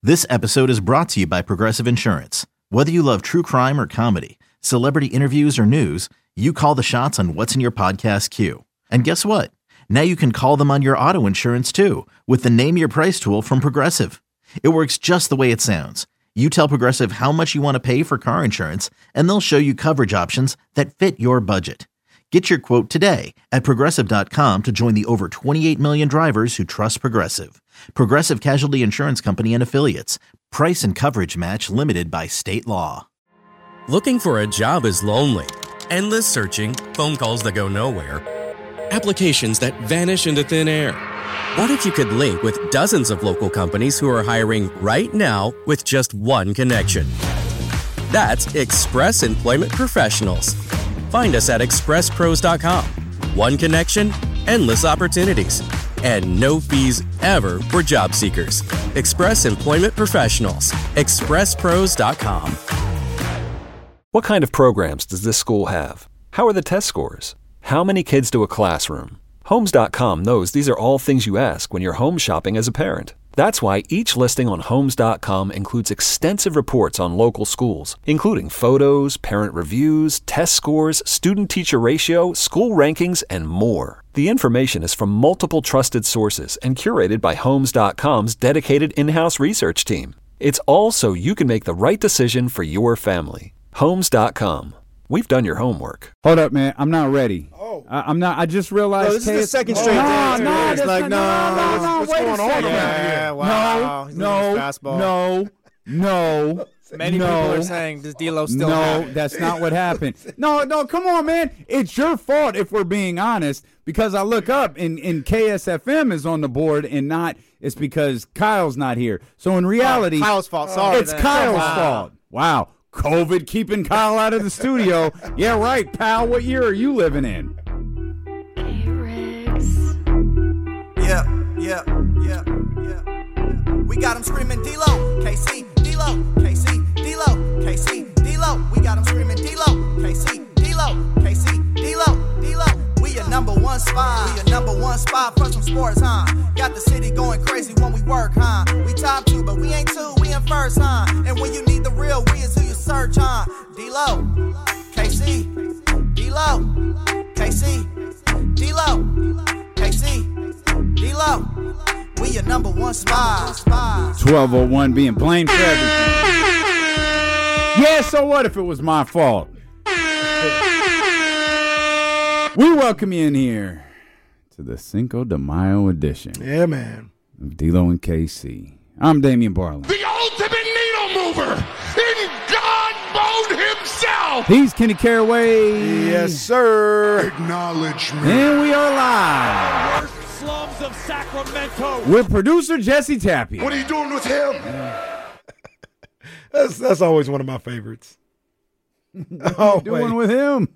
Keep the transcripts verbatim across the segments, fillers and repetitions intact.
This episode is brought to you by Progressive Insurance. Whether you love true crime or comedy, celebrity interviews or news, you call the shots on what's in your podcast queue. And guess what? Now you can call them on your auto insurance too with the Name Your Price tool from Progressive. It works just the way it sounds. You tell Progressive how much you want to pay for car insurance, and they'll show you coverage options that fit your budget. Get your quote today at Progressive dot com to join the over twenty-eight million drivers who trust Progressive. Progressive Casualty Insurance Company and Affiliates. Price and coverage match limited by state law. Looking for a job is lonely. Endless searching, phone calls that go nowhere, applications that vanish into thin air. What if you could link with dozens of local companies who are hiring right now with just one connection? That's Express Employment Professionals. Find us at express pros dot com. One connection, endless opportunities, and no fees ever for job seekers. Express Employment Professionals. express pros dot com. What kind of programs does this school have? How are the test scores? How many kids to a classroom? Homes dot com knows these are all things you ask when you're home shopping as a parent. That's why each listing on Homes dot com includes extensive reports on local schools, including photos, parent reviews, test scores, student-teacher ratio, school rankings, and more. The information is from multiple trusted sources and curated by Homes dot com's dedicated in-house research team. It's all so you can make the right decision for your family. Homes dot com. We've done your homework. Hold up, man. I'm not ready. Oh. I, I'm not. I just realized. No, this is the second straight no, dance. No, no, it's like, no, no, no, no, what's wait going a on second. yeah, wow. No, no, no, no. Many no, people are saying, does D-Lo still No, have it? that's not what happened. No, no, come on, man. It's your fault if we're being honest, because I look up and, and K S F M is on the board and not, it's because Kyle's not here. So in reality, oh, Kyle's fault. Sorry. It's then. Kyle's wow. fault. Wow. COVID keeping Kyle out of the studio. Yeah, right, pal. What year are you living in? Yeah, yeah, yeah, yeah. We got him screaming D-Lo, K C, D-Lo, K C, D-Lo, K C, D-Lo. We got him screaming D-Lo, K C, D-Lo, K C, D-Lo, D-Lo. We your number one spot. We your number one spot for some sports, huh? Got the city going crazy when we work, huh? We top two, but we ain't two, we in first, huh? And when you need the real, we is who you search, huh? D-Lo, K C, D-Lo, K C, D-Lo, K C, D-Lo. We your number one spot. twelve oh one being blamed for everything. Yeah, so what if it was my fault? We welcome you in here to the Cinco de Mayo edition. Yeah, man. Of D-Lo and K C. I'm Damian Barlin. The ultimate needle mover in God mode himself. He's Kenny Caraway. Yes, sir. Acknowledge me. And we are live. Worst slums of Sacramento. With producer Jesse Tapia. What are you doing with him? That's that's always one of my favorites. Oh, doing with him.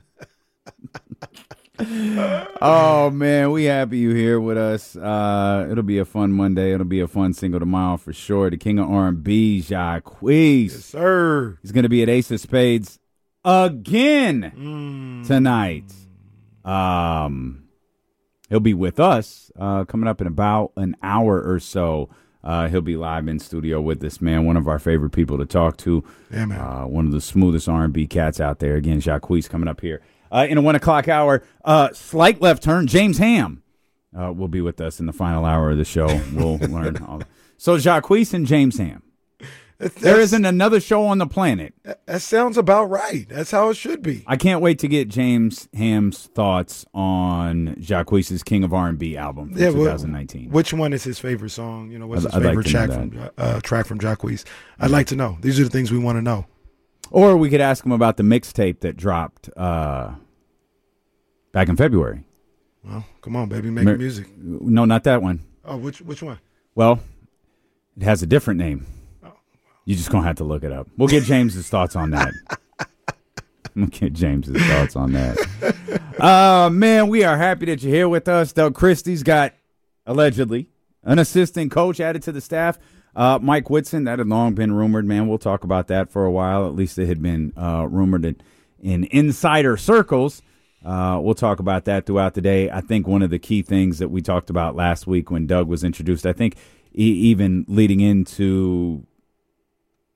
Oh man, we happy you here with us. Uh, it'll be a fun Monday. It'll be a fun Cinco de Mayo for sure. The king of R and B, Jacquees. Yes, sir. He's going to be at Ace of Spades again mm. tonight. Um, he'll be with us uh, coming up in about an hour or so. Uh, he'll be live in studio with us, man. One of our favorite people to talk to. Yeah, man. Uh, one of the smoothest R and B cats out there. Again, Jacquees coming up here. Uh, in a one o'clock hour, uh, slight left turn, James Ham uh, will be with us in the final hour of the show. We'll learn all. So Jacquees and James Ham. That's, there isn't another show on the planet. That sounds about right. That's how it should be. I can't wait to get James Ham's thoughts on Jacquees' King of R and B album for yeah, twenty nineteen. Well, which one is his favorite song? You know, what's I'd, his I'd favorite like track from uh, track from Jacquees? I'd like to know. These are the things we want to know. Or we could ask him about the mixtape that dropped uh, back in February. Well, come on, baby, making Mer- music. No, not that one. Oh, which which one? Well, it has a different name. Oh. You're just going to have to look it up. We'll get James's thoughts on that. We'll get James's thoughts on that. Uh, man, we are happy that you're here with us. Doug Christie's got, allegedly, an assistant coach added to the staff. Uh, Mike Whitson, that had long been rumored, man. We'll talk about that for a while. At least it had been uh, rumored in, in insider circles. Uh, we'll talk about that throughout the day. I think one of the key things that we talked about last week when Doug was introduced, I think e- even leading into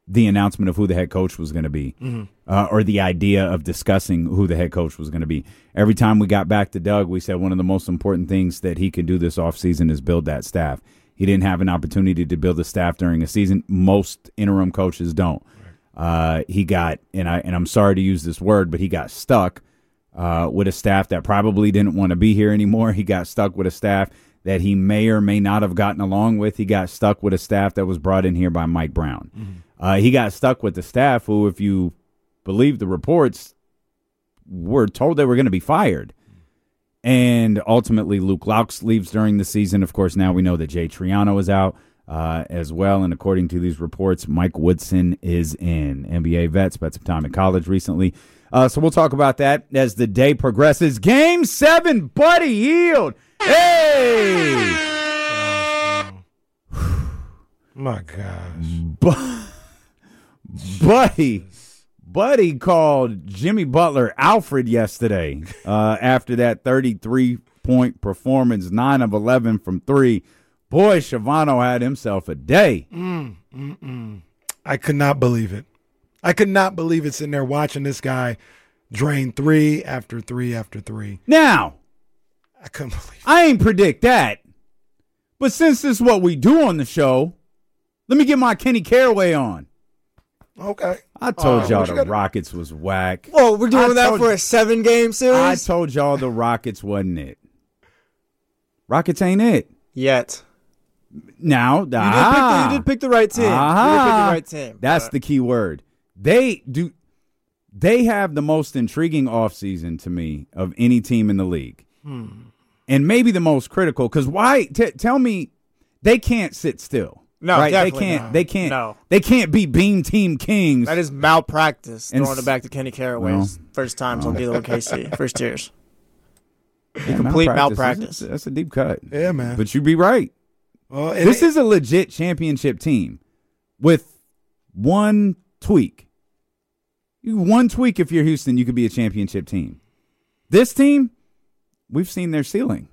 the announcement of who the head coach was going to be, mm-hmm. uh, or the idea of discussing who the head coach was going to be. Every time we got back to Doug, we said one of the most important things that he could do this offseason is build that staff. He didn't have an opportunity to build a staff during a season. Most interim coaches don't. Right. Uh, he got, and, I, and I'm sorry to use this word, but he got stuck uh, with a staff that probably didn't want to be here anymore. He got stuck with a staff that he may or may not have gotten along with. He got stuck with a staff that was brought in here by Mike Brown. Mm-hmm. Uh, he got stuck with the staff who, if you believe the reports, were told they were going to be fired. And ultimately, Luke Laux leaves during the season. Of course, now we know that Jay Triano is out uh, as well. And according to these reports, Mike Woodson is in. N B A vet, spent some time in college recently. Uh, so we'll talk about that as the day progresses. Game seven, Buddy Hield. Hey! My gosh. Bu- Buddy. Buddy called Jimmy Butler Alfred yesterday uh, after that thirty-three point performance, nine of eleven from three. Boy, Shavano had himself a day. Mm, mm, mm. I could not believe it. I could not believe it sitting there watching this guy drain three after three after three. Now, I couldn't believe it. I ain't predict that. But since this is what we do on the show, let me get my Kenny Caraway on. Okay. I told uh, y'all the gotta... Rockets was whack. Whoa, we're doing I that told... for a seven-game series? I told y'all the Rockets wasn't it. Rockets ain't it. Yet. Now, you, ah, did pick the, you did pick the right team. Ah, you did pick the right team. That's but... the key word. They do. They have the most intriguing offseason to me of any team in the league. Hmm. And maybe the most critical, because why? T- tell me, they can't sit still. No, right? definitely they can't. not. They can't. No. They can't be Beam Team Kings. That is malpractice. And throwing it back to Kenny Caraway's well, first times on Dealer with K C, first years. Yeah, complete malpractice. malpractice. That's, that's a deep cut. Yeah, man. But you'd be right. Well, this it, is a legit championship team with one tweak. One tweak, if you're Houston, you could be a championship team. This team, we've seen their ceiling.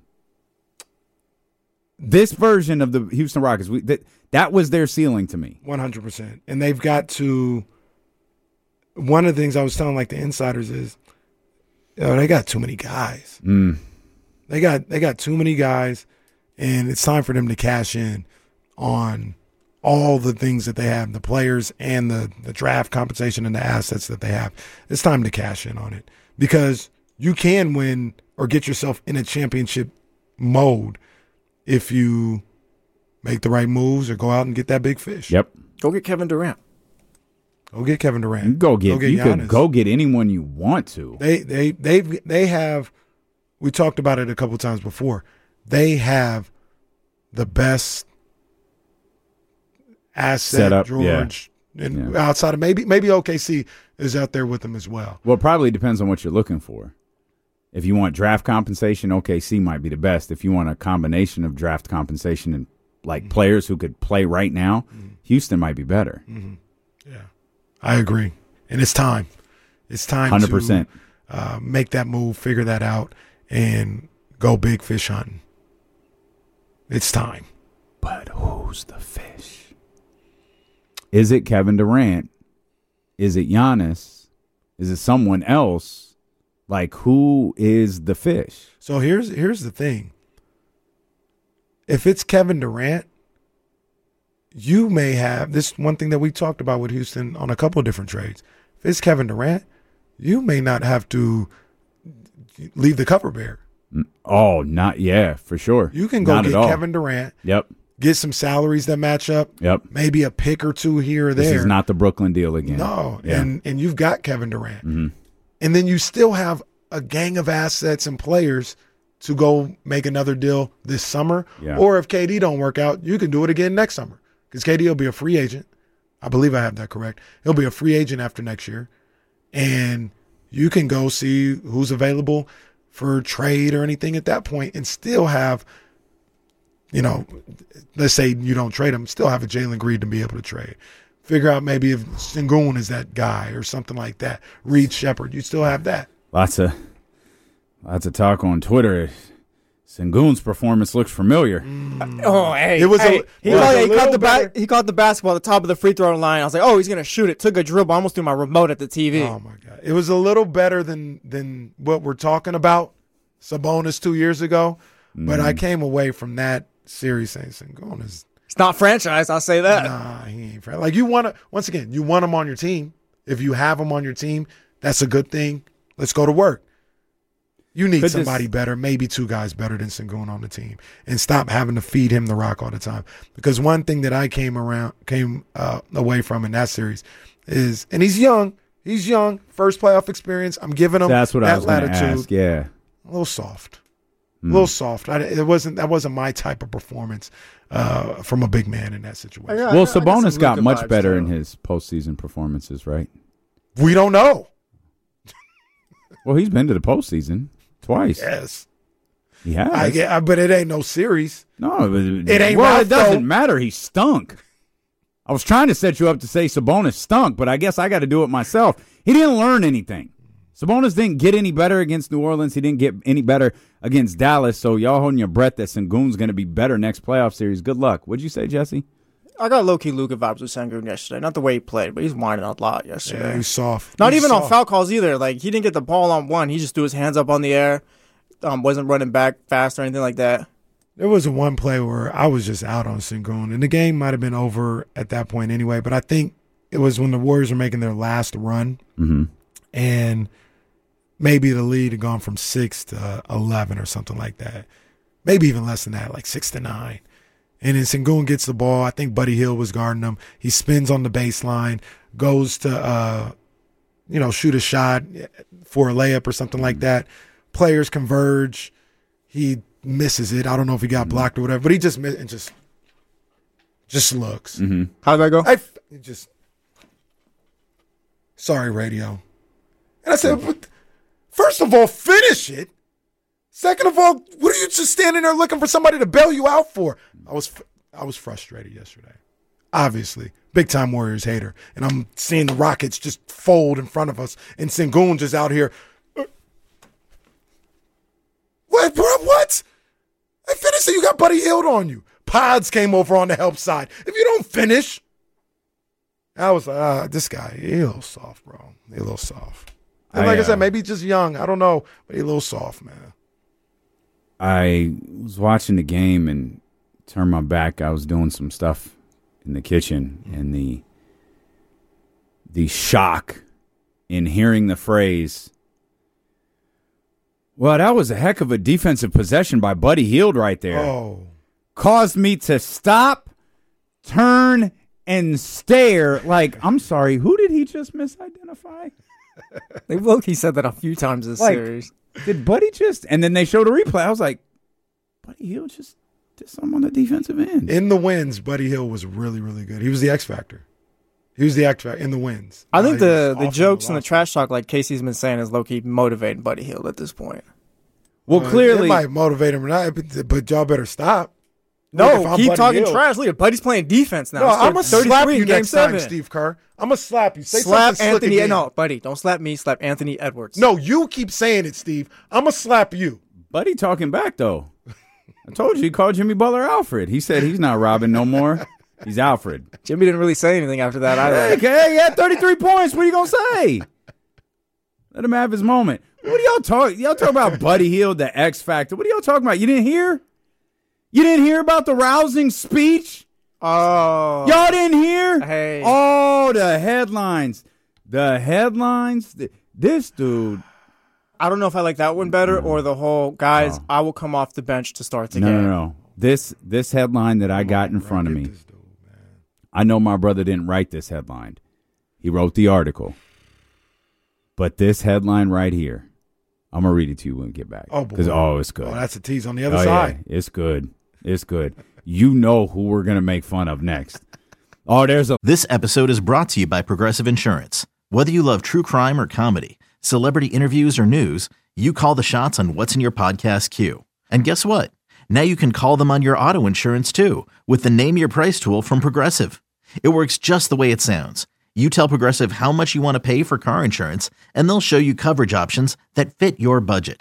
This version of the Houston Rockets, we, that, that was their ceiling to me. one hundred percent. And they've got to – one of the things I was telling like the insiders is, you know, they got too many guys. Mm. They got they got too many guys, and it's time for them to cash in on all the things that they have, the players and the, the draft compensation and the assets that they have. It's time to cash in on it because you can win or get yourself in a championship mode if you make the right moves or go out and get that big fish. Yep. Go get Kevin Durant. Go get Kevin Durant. You go get, go get you Giannis. could go get anyone you want to. They they they they have. We talked about it a couple times before. They have the best asset, Setup, George, yeah. and yeah. outside of maybe maybe O K C is out there with them as well. Well, it probably depends on what you're looking for. If you want draft compensation, O K C might be the best. If you want a combination of draft compensation and like mm-hmm. players who could play right now, mm-hmm. Houston might be better. Mm-hmm. Yeah, I agree, and it's time. It's time one hundred percent. to uh, make that move, figure that out, and go big fish hunting. It's time. But who's the fish? Is it Kevin Durant? Is it Giannis? Is it someone else? Like, who is the fish? So here's here's the thing. If it's Kevin Durant, you may have this one thing that we talked about with Houston on a couple of different trades. If it's Kevin Durant, you may not have to leave the cover bare. Oh, not yeah, for sure. You can go not get Kevin Durant. Yep. Get some salaries that match up. Yep. Maybe a pick or two here or there. This is not the Brooklyn deal again. No. Yeah. And and you've got Kevin Durant. Mm-hmm. And then you still have a gang of assets and players to go make another deal this summer. Yeah. Or if K D don't work out, you can do it again next summer because K D will be a free agent. I believe I have that correct. He'll be a free agent after next year. And you can go see who's available for trade or anything at that point and still have, you know, let's say you don't trade him, still have a Jalen Green to be able to trade. Figure out maybe if Sengun is that guy or something like that. Reed Shepard, you still have that. Lots of lots of talk on Twitter. Sengun's performance looks familiar. Mm. Oh, hey, it was hey, a, he, was caught, a he, caught the better. ba- he caught the basketball at the top of the free throw line. I was like, oh, he's gonna shoot it. Took a dribble. I almost threw my remote at the T V. Oh my god, it was a little better than than what we're talking about. Sabonis two years ago, mm. but I came away from that series saying Sengun is. It's not franchise. I'll say that. Nah, he ain't franchise. Like you want to. Once again, you want him on your team. If you have him on your team, that's a good thing. Let's go to work. You need Could somebody this, better, maybe two guys better than Sengun on the team, and stop having to feed him the rock all the time. Because one thing that I came around, came uh, away from in that series is, and he's young, he's young, first playoff experience. I'm giving him that's what that I was going to latitude. ask. Yeah, a little soft, mm. a little soft. I, it wasn't that wasn't my type of performance uh, from a big man in that situation. Yeah, well, I, I Sabonis got much better too. in his postseason performances, right? We don't know. Well, he's been to the postseason. Twice. Yes. He has. I get, I, but it ain't no series. No. It, it ain't Well, my it doesn't fault. matter. He stunk. I was trying to set you up to say Sabonis stunk, but I guess I got to do it myself. He didn't learn anything. Sabonis didn't get any better against New Orleans. He didn't get any better against Dallas, so y'all holding your breath that Sengun's going to be better next playoff series. Good luck. What'd you say, Jesse? I got low-key Luka vibes with Sengun yesterday. Not the way he played, but he's whining a lot yesterday. Yeah, he's soft. Not he's even soft. on foul calls either. Like, he didn't get the ball on one. He just threw his hands up on the air. Um, wasn't running back fast or anything like that. There was a one play where I was just out on Sengun, and the game might have been over at that point anyway, but I think it was when the Warriors were making their last run, mm-hmm. and maybe the lead had gone from six to eleven or something like that. Maybe even less than that, like six to nine. And then Sengun gets the ball. I think Buddy Hield was guarding him. He spins on the baseline, goes to, uh, you know, shoot a shot for a layup or something like that. Players converge. He misses it. I don't know if he got blocked or whatever, but he just miss, and just just looks. Mm-hmm. How'd that go? I it just sorry, radio. And I said, but first of all, finish it. Second of all, what are you just standing there looking for somebody to bail you out for? I was I was frustrated yesterday. Obviously, big time Warriors hater, and I'm seeing the Rockets just fold in front of us, and Sengun just out here. What, bro? What? I finished it. You got Buddy Hield on you. Pods came over on the help side. If you don't finish, I was like, ah, this guy, he a little soft, bro. He a little soft. And like I, uh, I said, maybe just young. I don't know, but he a little soft, man. I was watching the game and turned my back. I was doing some stuff in the kitchen, and the the shock in hearing the phrase, well, that was a heck of a defensive possession by Buddy Hield right there. Oh. Caused me to stop, turn, and stare like, I'm sorry, who did he just misidentify? They low-key said that a few times this like, series. Did Buddy just, and then they showed a replay. I was like, Buddy Hield just did something on the defensive end. In the wins, Buddy Hield was really, really good. He was the X Factor. He was the X Factor in the wins. I think uh, the, the awesome jokes and the last trash talk, like Casey's been saying, is low-key motivating Buddy Hield at this point. Well, uh, clearly. It might motivate him or not, but, but y'all better stop. No, Look, if I'm keep Buddy talking Hield- trash. Look at Buddy's playing defense now. No, I'm going to slap you in Game next seven. time, Steve Kerr. I'm going to slap you. Say Slap something slick Anthony. again. No, Buddy, don't slap me. Slap Anthony Edwards. No, you keep saying it, Steve. I'm going to slap you. Buddy talking back, though. I told you he called Jimmy Butler Alfred. He said he's not Robin no more. He's Alfred. Jimmy didn't really say anything after that either. Hey, hey, he had thirty-three points. What are you going to say? Let him have his moment. What are y'all talking? Y'all talking about Buddy Hield, the X Factor. What are y'all talking about? You didn't hear? You didn't hear about the rousing speech? Oh. Y'all didn't hear? Hey. Oh, the headlines. The headlines. This dude. I don't know if I like that one better or the whole, guys, Oh. I will come off the bench to start the No, game. no, no. This this headline that I got in front of me. I know my brother didn't write this headline. He wrote the article. But this headline right here, I'm going to read it to you when we get back. Oh, boy. Because, oh, it's good. Oh, that's a tease on the other oh, side. Yeah, it's good. It's good. You know who we're going to make fun of next. Oh, there's a... This episode is brought to you by Progressive Insurance. Whether you love true crime or comedy, celebrity interviews or news, you call the shots on what's in your podcast queue. And guess what? Now you can call them on your auto insurance too with the Name Your Price tool from Progressive. It works just the way it sounds. You tell Progressive how much you want to pay for car insurance, and they'll show you coverage options that fit your budget.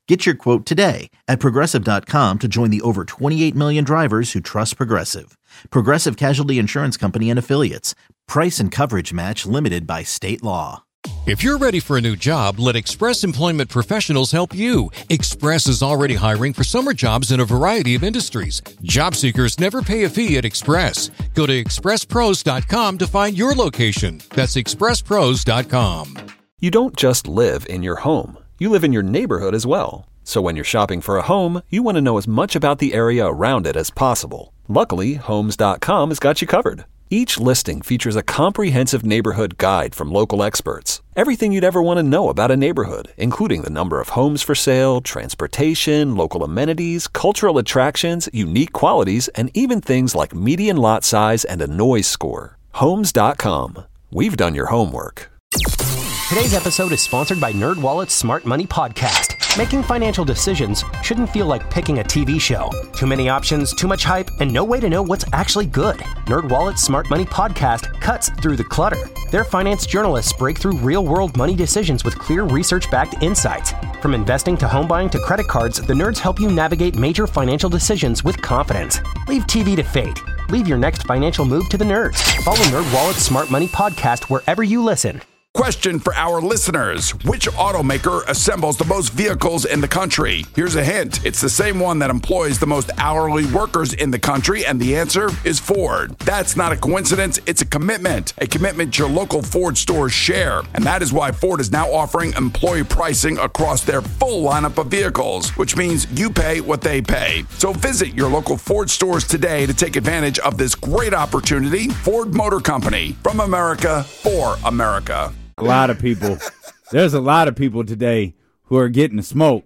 Get your quote today at Progressive dot com to join the over twenty-eight million drivers who trust Progressive. Progressive Casualty Insurance Company and Affiliates. Price and coverage match limited by state law. If you're ready for a new job, let Express Employment Professionals help you. Express is already hiring for summer jobs in a variety of industries. Job seekers never pay a fee at Express. Go to express pros dot com to find your location. That's express pros dot com. You don't just live in your home. You live in your neighborhood as well. So when you're shopping for a home, you want to know as much about the area around it as possible. Luckily, homes dot com has got you covered. Each listing features a comprehensive neighborhood guide from local experts. Everything you'd ever want to know about a neighborhood, including the number of homes for sale, transportation, local amenities, cultural attractions, unique qualities, and even things like median lot size and a noise score. homes dot com. We've done your homework. Today's episode is sponsored by NerdWallet's Smart Money Podcast. Making financial decisions shouldn't feel like picking a T V show. Too many options, too much hype, and no way to know what's actually good. NerdWallet's Smart Money Podcast cuts through the clutter. Their finance journalists break through real-world money decisions with clear research-backed insights. From investing to home buying to credit cards, the nerds help you navigate major financial decisions with confidence. Leave T V to fate. Leave your next financial move to the nerds. Follow NerdWallet's Smart Money Podcast wherever you listen. Question for our listeners. Which automaker assembles the most vehicles in the country? Here's a hint. It's the same one that employs the most hourly workers in the country, and the answer is Ford. That's not a coincidence. It's a commitment. A commitment your local Ford stores share. And that is why Ford is now offering employee pricing across their full lineup of vehicles, which means you pay what they pay. So visit your local Ford stores today to take advantage of this great opportunity. Ford Motor Company. From America, for America. A lot of people. There's a lot of people today who are getting the smoke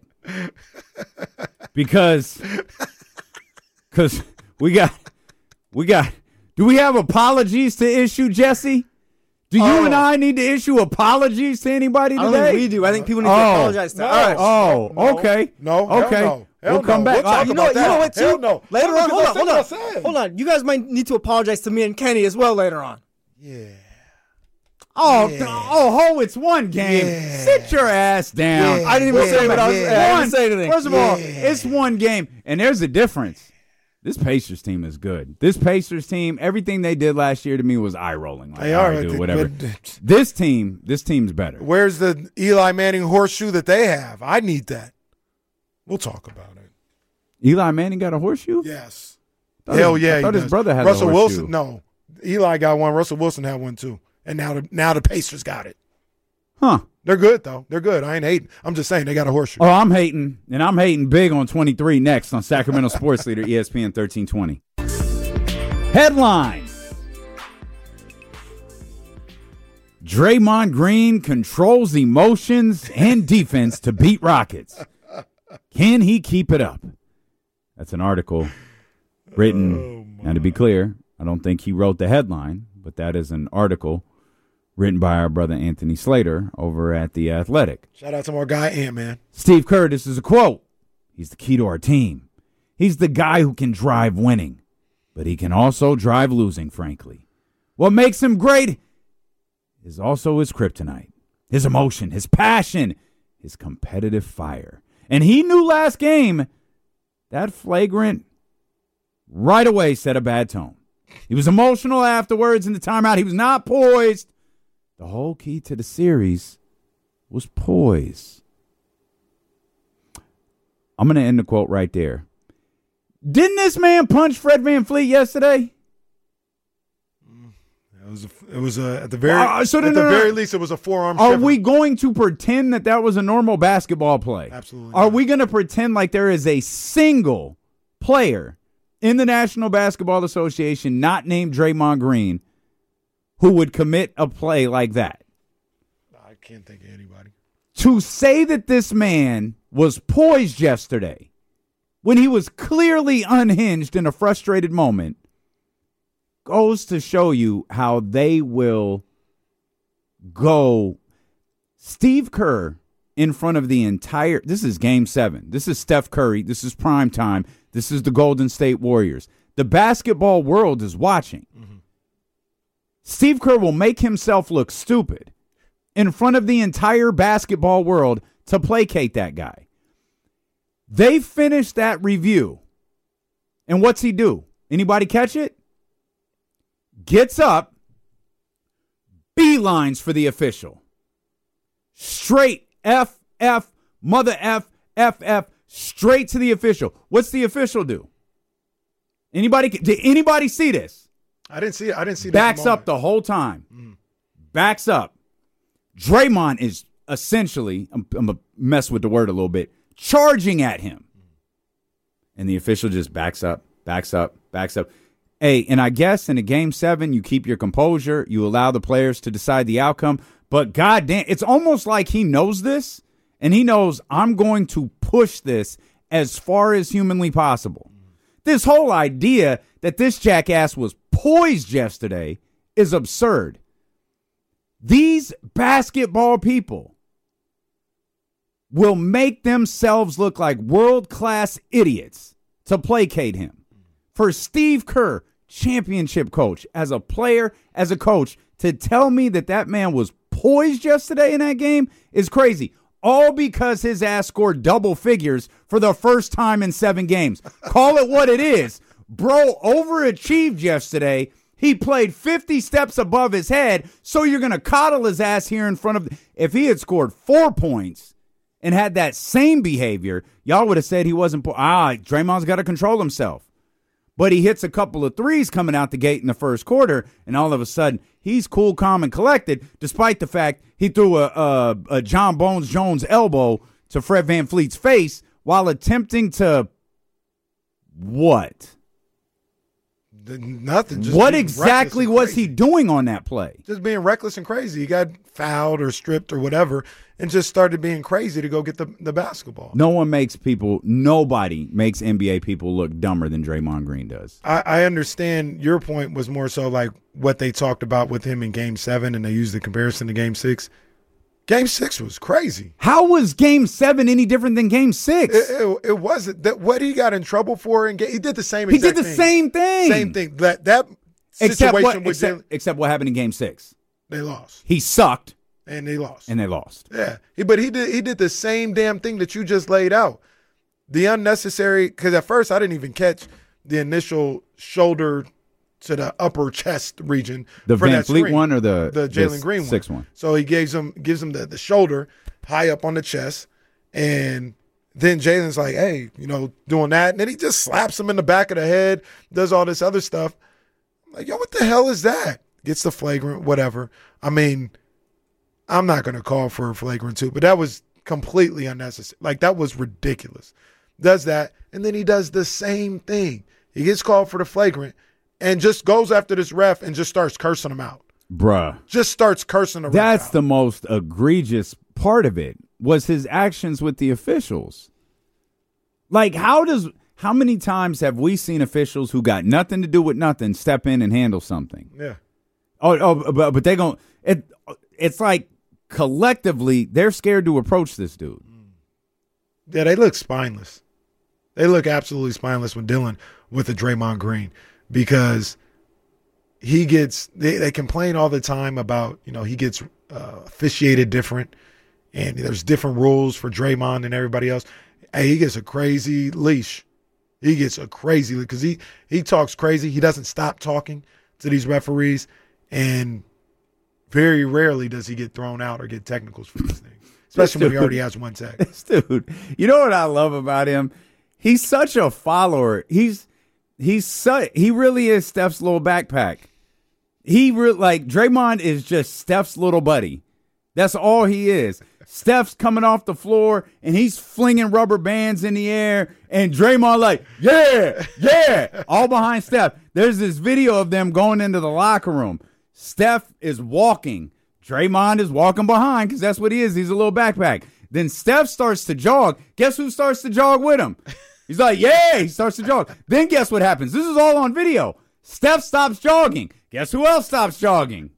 because because we got we got. Do we have apologies to issue, Jesse? Do you oh. and I need to issue apologies to anybody today? I don't think we do. I think people need oh. to apologize to no. us. Oh, no. okay. No, okay. No. We'll no. come back. We'll talk you know, about you that. know what, too? Hell no. Later on, hold on, hold on. Hold Hold on. You guys might need to apologize to me and Kenny as well later on. Yeah. Oh, yeah. oh, ho, it's one game. Yeah. Sit your ass down. Yeah. I didn't even yeah. say what I was yeah. I didn't say anything. First of yeah. all, it's one game, and there's a difference. This Pacers team is good. This Pacers team, everything they did last year to me was eye-rolling. Like, they are. Right, dude, whatever. This team, this team's better. Where's the Eli Manning horseshoe that they have? I need that. We'll talk about it. Eli Manning got a horseshoe? Yes. Hell his, yeah, I thought his does. brother had Russell a horseshoe. Wilson. No, Eli got one. Russell Wilson had one too. And now the now the Pacers got it. Huh. They're good, though. They're good. I ain't hating. I'm just saying they got a horseshoe. Oh, I'm hating. And I'm hating big on twenty-three next on Sacramento Sports Leader, E S P N thirteen twenty. Headline. Draymond Green controls emotions and defense to beat Rockets. Can he keep it up? That's an article written. Oh, now, to be clear, I don't think he wrote the headline, but that is an article written by our brother Anthony Slater over at The Athletic. Shout out to our guy, Ant-Man. Steve Kerr, this is a quote. He's the key to our team. He's the guy who can drive winning, but he can also drive losing, frankly. What makes him great is also his kryptonite, his emotion, his passion, his competitive fire. And he knew last game that flagrant right away set a bad tone. He was emotional afterwards in the timeout. He was not poised. The whole key to the series was poise. I'm going to end the quote right there. Didn't this man punch Fred VanVleet yesterday? It was, a, it was a, at the very uh, so at no, the no, very no. least, it was a forearm Are shiver. we going to pretend that that was a normal basketball play? Absolutely. Are not. we going to pretend like there is a single player in the National Basketball Association not named Draymond Green who would commit a play like that? I can't think of anybody. To say that this man was poised yesterday when he was clearly unhinged in a frustrated moment goes to show you how they will go. Steve Kerr in front of the entire, this is game seven. This is Steph Curry. This is prime time. This is the Golden State Warriors. The basketball world is watching. Mm-hmm. Steve Kerr will make himself look stupid in front of the entire basketball world to placate that guy. They finished that review. And what's he do? Anybody catch it? Gets up, beelines for the official. Straight F, F, mother F, F, F, straight to the official. What's the official do? Anybody? Did anybody see this? I didn't see it. I didn't see. Backs up the whole time. Mm. Backs up. Draymond is essentially, I'm, I'm going to mess with the word a little bit, charging at him. And the official just backs up, backs up, backs up. Hey, and I guess in a game seven, you keep your composure. You allow the players to decide the outcome. But goddamn, it's almost like he knows this, and he knows I'm going to push this as far as humanly possible. This whole idea that this jackass was poised yesterday is absurd. These basketball people will make themselves look like world-class idiots to placate him. For Steve Kerr, championship coach, as a player, as a coach, to tell me that that man was poised yesterday in that game is crazy. All because his ass scored double figures for the first time in seven games. Call it what it is. Bro overachieved yesterday. He played fifty steps above his head, so you're going to coddle his ass here in front of... If he had scored four points and had that same behavior, y'all would have said he wasn't... Ah, Draymond's got to control himself. But he hits a couple of threes coming out the gate in the first quarter, and all of a sudden, he's cool, calm, and collected, despite the fact he threw a, a, a John Bones Jones elbow to Fred VanVleet's face while attempting to... What? Nothing. Just what exactly was he doing on that play? Just being reckless and crazy. He got fouled or stripped or whatever and just started being crazy to go get the, the basketball. No one makes people, nobody makes N B A people look dumber than Draymond Green does. I, I understand your point was more so like what they talked about with him in game seven, and they used the comparison to game six. Game six was crazy. How was game seven any different than game six? It, it, it wasn't. That what he got in trouble for in game, he did the same He exact did the thing. same thing. Same thing. That, that except situation what, with except, Jalen, except what happened in game six. They lost. He sucked. And they lost. And they lost. Yeah. He, but he did he did the same damn thing that you just laid out. The unnecessary, because at first I didn't even catch the initial shoulder to the upper chest region. The for Van Fleet one or the, the Jalen Green six one? one? So he gives him gives him the, the shoulder high up on the chest, and then Jalen's like, hey, you know, doing that. And then he just slaps him in the back of the head, does all this other stuff. I'm like, yo, what the hell is that? Gets the flagrant, whatever. I mean, I'm not going to call for a flagrant two, but that was completely unnecessary. Like, that was ridiculous. Does that, and then he does the same thing. He gets called for the flagrant and just goes after this ref and just starts cursing him out. Bruh. Just starts cursing the ref That's out. the most egregious part of it, was his actions with the officials. Like, how does how many times have we seen officials who got nothing to do with nothing step in and handle something? Yeah. Oh, oh but, but they gon' it it's like collectively they're scared to approach this dude. Yeah, they look spineless. They look absolutely spineless when dealing with the Draymond Green, because he gets they, they complain all the time about, you know, he gets uh, officiated different, and there's different rules for Draymond and everybody else. Hey, he gets a crazy leash. He gets a crazy because he he talks crazy. He doesn't stop talking to these referees, and very rarely does he get thrown out or get technicals for these things, especially when he already has one tag. This dude, you know what I love about him? He's such a follower. He's he's su- he really is Steph's little backpack. He re- like Draymond is just Steph's little buddy. That's all he is. Steph's coming off the floor and he's flinging rubber bands in the air, and Draymond like, yeah, yeah, all behind Steph. There's this video of them going into the locker room. Steph is walking. Draymond is walking behind because that's what he is. He's a little backpack. Then Steph starts to jog. Guess who starts to jog with him? He's like, yeah, he starts to jog. Then guess what happens? This is all on video. Steph stops jogging. Guess who else stops jogging?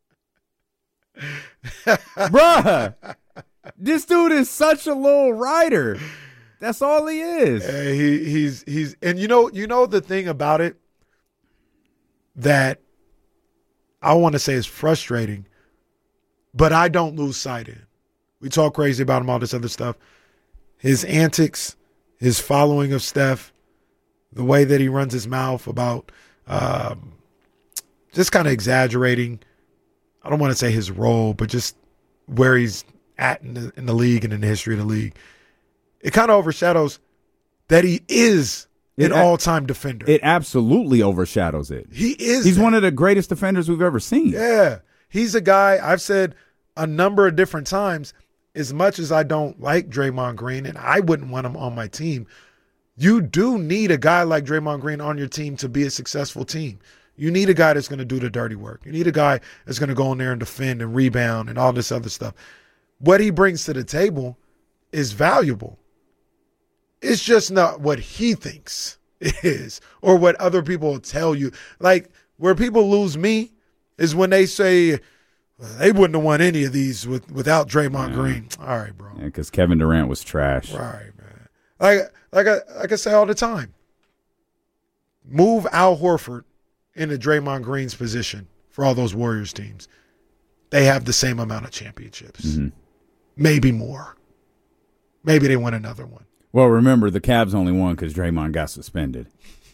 Bruh, this dude is such a little rider. That's all he is. Uh, he he's he's and you know you know the thing about it that I want to say is frustrating, but I don't lose sight in. We talk crazy about him, all this other stuff. His antics his following of Steph, the way that he runs his mouth about um, just kind of exaggerating, I don't want to say his role, but just where he's at in the, in the league and in the history of the league, it kind of overshadows that he is an It a- all-time defender. It absolutely overshadows it. He is. He's that. one of the greatest defenders we've ever seen. Yeah. He's a guy, I've said a number of different times, as much as I don't like Draymond Green and I wouldn't want him on my team, you do need a guy like Draymond Green on your team to be a successful team. You need a guy that's going to do the dirty work. You need a guy that's going to go in there and defend and rebound and all this other stuff. What he brings to the table is valuable. It's just not what he thinks it is or what other people will tell you. Like, where people lose me is when they say well, they wouldn't have won any of these with, without Draymond Yeah. Green. All right, bro. Yeah, because Kevin Durant was trash. Right, man. Like, like, I, like I say all the time, move Al Horford into Draymond Green's position for all those Warriors teams. They have the same amount of championships. Mm-hmm. Maybe more. Maybe they win another one. Well, remember, the Cavs only won because Draymond got suspended.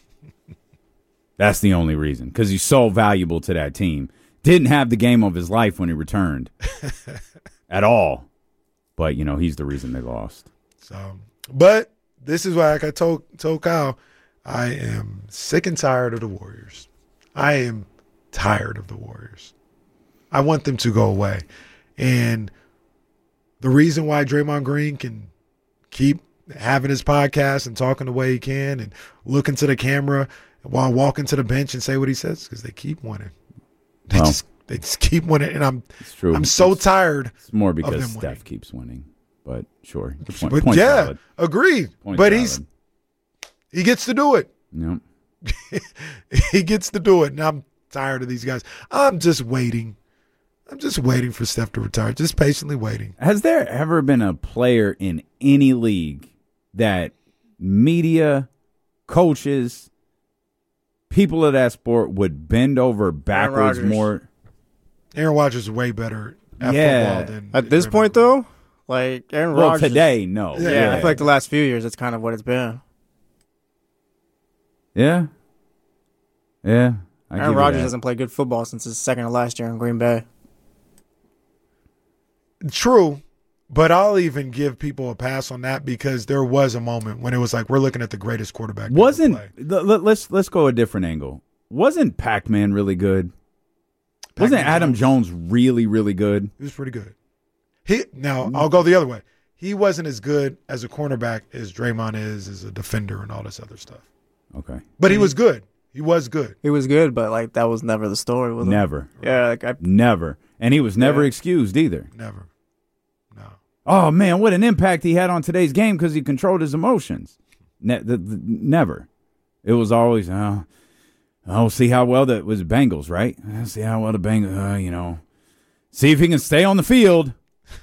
That's the only reason, because he's so valuable to that team. Didn't have the game of his life when he returned at all. But, you know, he's the reason they lost. So, but this is why, like I told, told Kyle, I am sick and tired of the Warriors. I am tired of the Warriors. I want them to go away. And the reason why Draymond Green can keep having his podcast and talking the way he can and look into the camera while walking to the bench and say what he says, because they keep winning. They Well, just they just keep winning, and I'm It's true. I'm so It's- tired. It's more of because them Steph winning. keeps winning. But sure. Your point, But point's yeah, valid. agreed. Point's but valid. he's he gets to do it. Yep. He gets to do it, and I'm tired of these guys. I'm just waiting. I'm just waiting for Steph to retire. Just patiently waiting. Has there ever been a player in any league that media, coaches, people of that sport would bend over backwards Rodgers. more? Aaron Rodgers is way better at Yeah. football than At this Draymond point, Green. though, like Aaron Well, Rodgers. today, no. Yeah, Yeah. I feel like the last few years, that's kind of what it's been. Yeah. Yeah. I give Aaron you Rodgers that. hasn't played good football since his second to last year in Green Bay. True, but I'll even give people a pass on that because there was a moment when it was like we're looking at the greatest quarterback. to ever Wasn't play. the- let- let's let's go a different angle. Wasn't Pac-Man really good? Wasn't Pac-Man Adam Jones really really good? He was pretty good. He now I'll go the other way. He wasn't as good as a cornerback as Draymond is as a defender and all this other stuff. Okay. But he was good. He was good. He was good, but like that was never the story with him. Never. Yeah, like I, Never. And he was never Yeah. excused either. Never. No. Oh man, what an impact he had on today's game because he controlled his emotions. Ne- the, the, never. It was always, oh, oh, see how well that was Bengals, right? Uh, See how well the Bengals, uh, you know, see if he can stay on the field.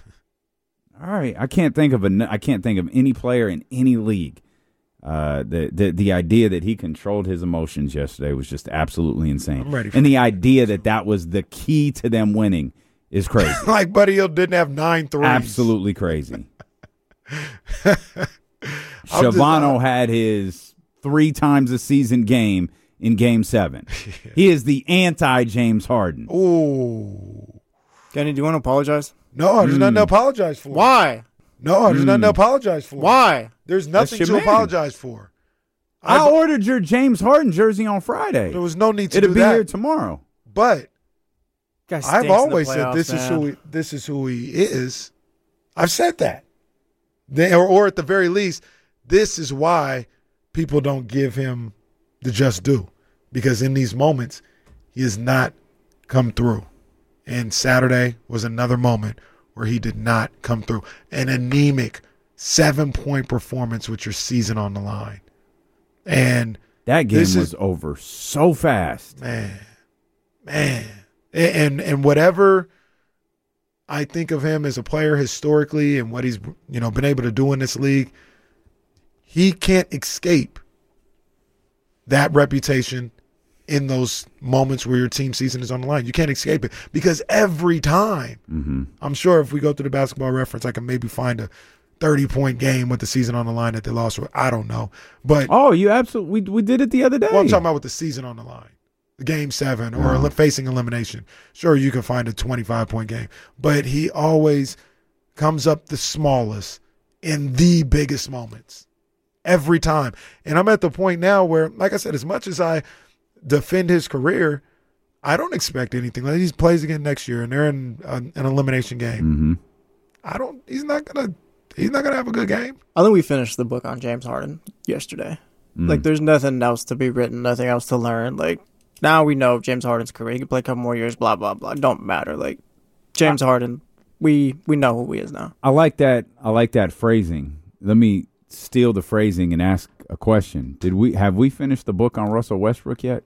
All right, I can't think of a, I can't think of any player in any league. Uh, the the the idea that he controlled his emotions yesterday was just absolutely insane. I'm ready for and the idea that that was the key to them winning is crazy. Like Buddy Hield didn't have nine threes. Absolutely crazy. I'm just- Shavano had his three times a season game in Game Seven. He is the anti James Harden. Ooh. Kenny, do you want to apologize? No, there's Mm. nothing to apologize for. Why? No, there's nothing to apologize for. Why? There's nothing your to man. apologize for. I I- ordered your James Harden jersey on Friday. There was no need to It'll do be that. here tomorrow. But Guy I've stinks in the always said playoffs, this is man. who he, this is who he is. I've said that. They, or, or at the very least, this is why people don't give him the just due. Because in these moments, he has not come through. And Saturday was another moment where he did not come through. An anemic seven-point performance with your season on the line. And That game this was is- over so fast. Man, man. And and whatever I think of him as a player historically and what he's, you know, been able to do in this league, he can't escape that reputation in those moments where your team season is on the line. You can't escape it because every time, Mm-hmm. I'm sure if we go through the basketball reference, I can maybe find a thirty-point game with the season on the line that they lost. I don't know. But oh, you absolutely – we, we did it the other day. Well, I'm talking about with the season on the line. Game seven or oh. facing elimination. Sure, you can find a twenty-five point game. But he always comes up the smallest in the biggest moments. Every time. And I'm at the point now where, like I said, as much as I defend his career, I don't expect anything. Like he plays again next year and they're in uh, an elimination game. Mm-hmm. I don't – he's not going to – he's not going to have a good game. I think we finished the book on James Harden yesterday. Mm. Like there's nothing else to be written, nothing else to learn. Like now we know James Harden's career. He can play a couple more years, blah, blah, blah. It don't matter. Like James I, Harden, we we know who he is now. I like that. I like that phrasing. Let me steal the phrasing and ask a question. Did we have we finished the book on Russell Westbrook yet?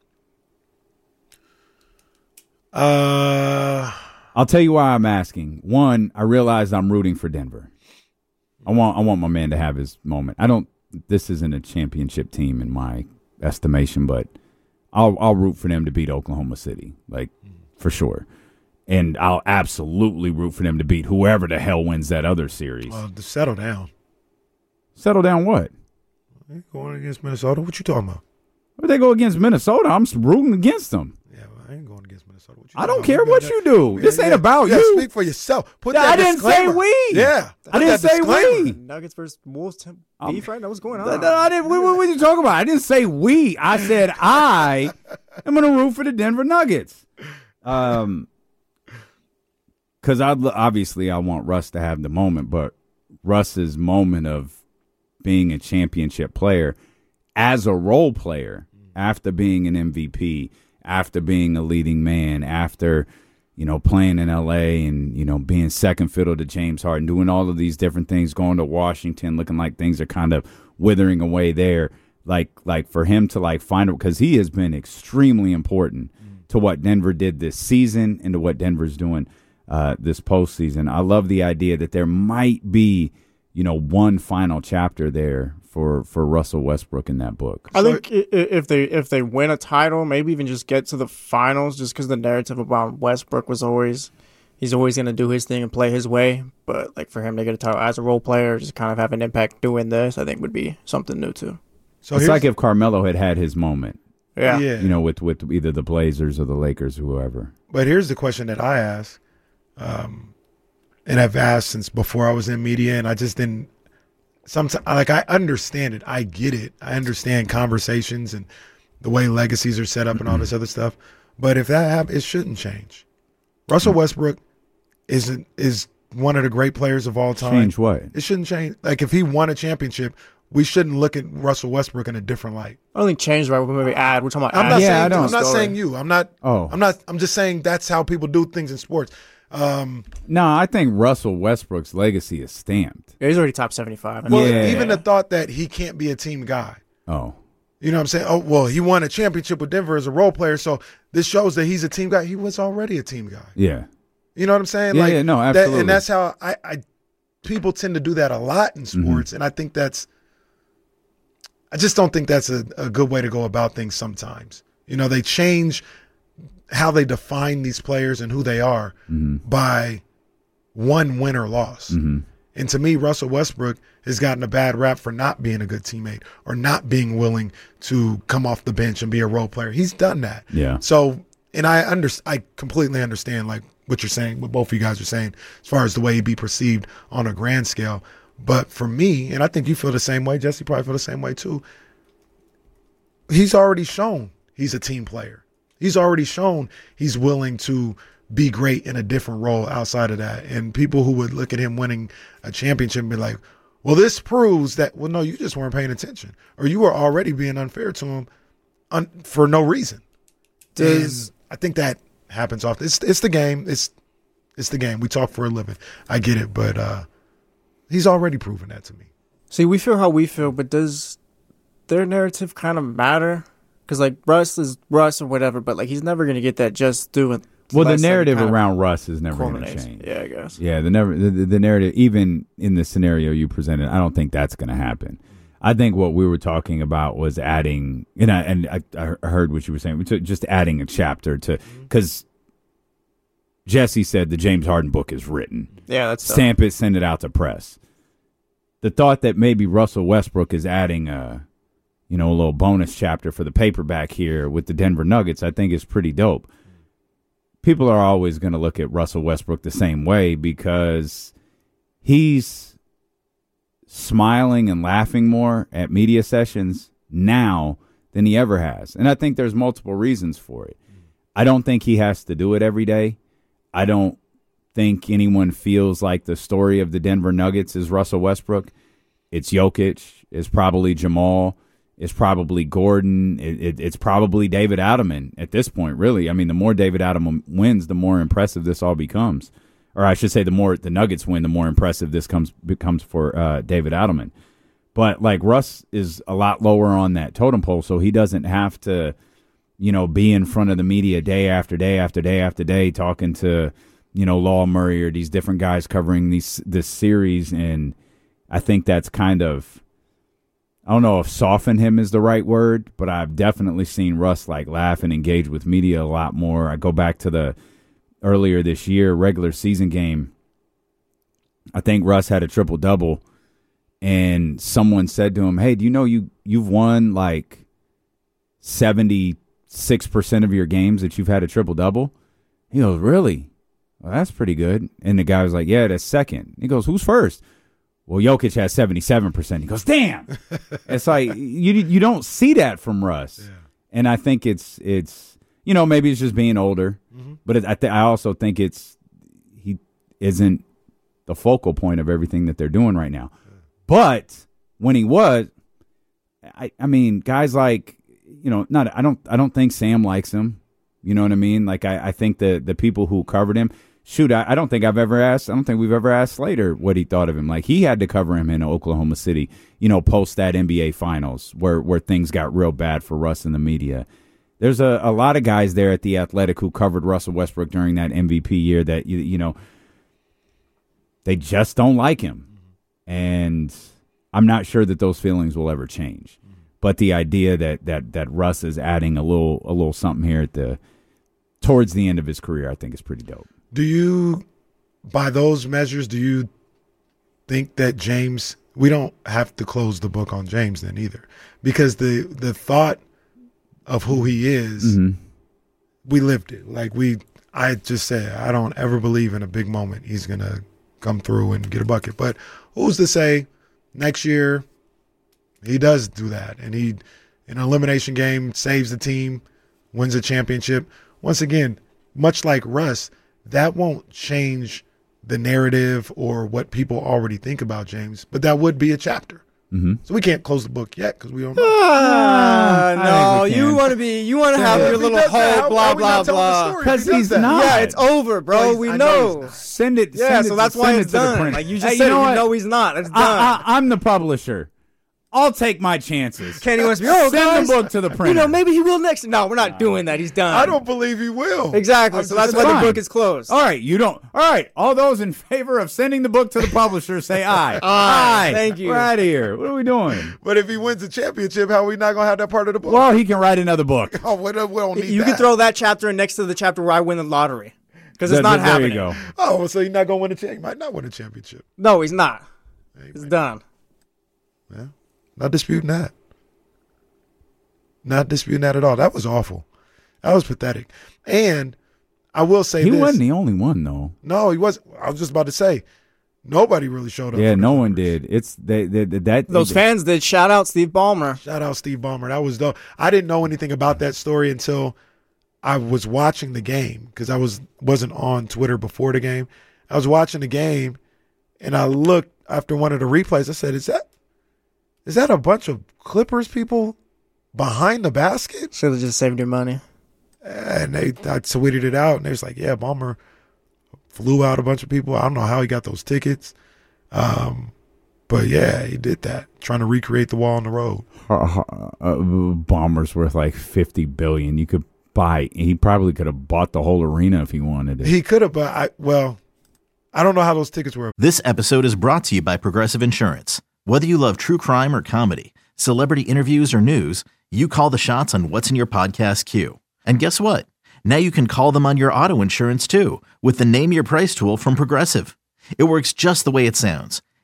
Uh, I'll tell you why I'm asking. One, I realize I'm rooting for Denver. I want I want my man to have his moment. I don't. This isn't a championship team in my estimation, but I'll I'll root for them to beat Oklahoma City, like for sure. And I'll absolutely root for them to beat whoever the hell wins that other series. Uh, to settle down. Settle down what? Going against Minnesota? What you talking about? If they go against Minnesota, I'm rooting against them. Yeah, well, I ain't going against Minnesota. What you I don't about? care what you do. Yeah, this ain't yeah, about yeah, you. Speak for yourself. Put I that didn't disclaimer. say we. Yeah. I didn't say disclaimer. we. Nuggets versus Wolves beef right now. What's going on? I, I didn't, what, what are you talking about? I didn't say we. I said I am going to root for the Denver Nuggets. Um, because I obviously I want Russ to have the moment, but Russ's moment of being a championship player as a role player after being an M V P, after being a leading man, after, you know, playing in L A and, you know, being second fiddle to James Harden, doing all of these different things, going to Washington, looking like things are kind of withering away there. Like, like for him to like find it, because he has been extremely important mm. to what Denver did this season and to what Denver's doing uh, this postseason. I love the idea that there might be, you know, one final chapter there for, for Russell Westbrook in that book. I think if they if they win a title, maybe even just get to the finals, just because the narrative about Westbrook was always he's always going to do his thing and play his way. But like for him to get a title as a role player, just kind of have an impact doing this, I think would be something new too. So it's like if Carmelo had had his moment. Yeah. yeah. You know, with, with either the Blazers or the Lakers or whoever. But here's the question that I ask, um, and I've asked since before I was in media, and I just didn't. Sometimes, like, I understand it. I get it. I understand conversations and the way legacies are set up and all this other stuff. But if that happens, it shouldn't change. Russell Westbrook is is one of the great players of all time. Change what? It shouldn't change. Like, if he won a championship, we shouldn't look at Russell Westbrook in a different light. I don't think change right. We maybe add. We're talking about. I'm add. not Yeah, saying. I don't. I'm not Story. saying you. I'm not. Oh. I'm not. I'm just saying that's how people do things in sports. Um, no, I think Russell Westbrook's legacy is stamped. Yeah, he's already top seventy-five. well, Yeah. even the thought that he can't be a team guy. Oh. You know what I'm saying? Oh, well, he won a championship with Denver as a role player, so this shows that he's a team guy. He was already a team guy. Yeah. You know what I'm saying? Yeah, like, yeah, no, that- absolutely. and that's how I, I people tend to do that a lot in sports, Mm-hmm. and I think that's I just don't think that's a, a good way to go about things sometimes. You know, they change how they define these players and who they are mm-hmm. by one win or loss. Mm-hmm. And to me, Russell Westbrook has gotten a bad rap for not being a good teammate or not being willing to come off the bench and be a role player. He's done that. Yeah. So, and I under, I completely understand like what you're saying, what both of you guys are saying, as far as the way he'd be perceived on a grand scale. But for me, and I think you feel the same way, Jesse probably feel the same way too, he's already shown he's a team player. He's already shown he's willing to be great in a different role outside of that. And people who would look at him winning a championship and be like, well, this proves that, well, no, you just weren't paying attention. Or you were already being unfair to him un- for no reason. Does, and I think that happens often. It's it's the game. It's it's the game. We talk for a living. I get it. But uh, he's already proven that to me. see, we feel how we feel, but does their narrative kind of matter? Because, like, Russ is Russ or whatever, but, like, he's never going to get that just doing. Well, the narrative around Russ is never going to culminates. change. Yeah, I guess. Yeah, the never the, the narrative, even in the scenario you presented, I don't think that's going to happen. I think what we were talking about was adding, and I, and I, I heard what you were saying, just adding a chapter to, because Jesse said the James Harden book is written. Yeah, that's Stamp it, send it out to press. the thought that maybe Russell Westbrook is adding a, you know, a little bonus chapter for the paperback here with the Denver Nuggets, I think is pretty dope. People are always going to look at Russell Westbrook the same way because he's smiling and laughing more at media sessions now than he ever has. And I think there's multiple reasons for it. I don't think he has to do it every day. I don't think anyone feels like the story of the Denver Nuggets is Russell Westbrook. It's Jokic. It's probably Jamal. It's probably Gordon. It, it, it's probably David Adelman at this point, really. I mean, the more David Adelman wins, the more impressive this all becomes. Or I should say the more the Nuggets win, the more impressive this comes becomes for uh, David Adelman. But, like, Russ is a lot lower on that totem pole, so he doesn't have to, you know, be in front of the media day after day after day after day talking to, you know, Lowell Murray or these different guys covering these this series. And I think that's kind of, I don't know if soften him is the right word, but I've definitely seen Russ like laugh and engage with media a lot more. I go back to the earlier this year regular season game. I think Russ had a triple double, and someone said to him, "Hey, do you know you you've won like seventy-six percent of your games that you've had a triple double?" He goes, "Really? Well, that's pretty good." And the guy was like, "Yeah, that's second." He goes, "Who's first?" Well, Jokic has seventy-seven percent. He goes, "Damn." It's like you you don't see that from Russ. Yeah. And I think it's it's you know, maybe it's just being older, mm-hmm. but it, I th- I also think it's he isn't the focal point of everything that they're doing right now. Yeah. But when he was, I I mean, guys like, you know, not I don't I don't think Sam likes him. You know what I mean? Like I, I think the the people who covered him. Shoot, I, I don't think I've ever asked, I don't think we've ever asked Slater what he thought of him. Like, he had to cover him in Oklahoma City, you know, post that N B A Finals where, where things got real bad for Russ in the media. There's a, a lot of guys there at The Athletic who covered Russell Westbrook during that M V P year that, you, you know, they just don't like him. And I'm not sure that those feelings will ever change. But the idea that, that, that Russ is adding a little a little something here at the towards the end of his career, I think is pretty dope. Do you, by those measures, do you think that James, we don't have to close the book on James then either, because the the thought of who he is, mm-hmm. we lived it. Like we, I just said, I don't ever believe in a big moment he's going to come through and get a bucket. But who's to say next year he does do that and he, in an elimination game, saves the team, wins a championship. Once again, much like Russ, that won't change the narrative or what people already think about James, but that would be a chapter. Mm-hmm. So we can't close the book yet because we don't know. Ah, no, you want to be, you want to have yeah, your little whole blah, blah, blah. Because he he's not. Yeah, it's over, bro. Well, we I know. know send it. Yeah, send so it, that's why it's it done. Like you just hey, said, you know, it, you know he's not. It's done. I, I, I'm the publisher. I'll take my chances. Kenny wants to be, oh, send guys, the book to the printer. You know, maybe he will next. No, we're not doing that. He's done. I don't believe he will. Exactly. I'm so that's why the book is closed. All right, you don't. All right, all those in favor of sending the book to the publisher say aye. Aye. Aye. Thank you. We're out of here. What are we doing? But if he wins the championship, how are we not going to have that part of the book? Well, he can write another book. Oh, we don't, we don't need you that. can throw that chapter in next to the chapter where I win the lottery. Because it's there, not there happening. There you go. Oh, so he's not going to win a championship. He might not win a championship. No, he's not. Hey, it's done. Yeah. Not disputing that. Not disputing that at all. That was awful. That was pathetic. And I will say he this. He wasn't the only one, though. No, he wasn't. I was just about to say, nobody really showed up. Yeah, no one did. It's they, they, they, that Those they, fans did. Shout out Steve Ballmer. Shout out Steve Ballmer. That was dope. I didn't know anything about that story until I was watching the game because I was, wasn't on Twitter before the game. I was watching the game, and I looked after one of the replays. I said, is that is that a bunch of Clippers people behind the basket? Should have just saved your money. And they, I tweeted it out, and they was like, yeah, Ballmer flew out a bunch of people. I don't know how he got those tickets. Um, but, yeah, he did that, trying to recreate the wall on the road. Uh, uh, Ballmer's worth like fifty billion dollars. You could buy – he probably could have bought the whole arena if he wanted it. He could have, but, I, well, I don't know how those tickets were. This episode is brought to you by Progressive Insurance. Whether you love true crime or comedy, celebrity interviews or news, you call the shots on what's in your podcast queue. And guess what? Now you can call them on your auto insurance too with the Name Your Price tool from Progressive. It works just the way it sounds.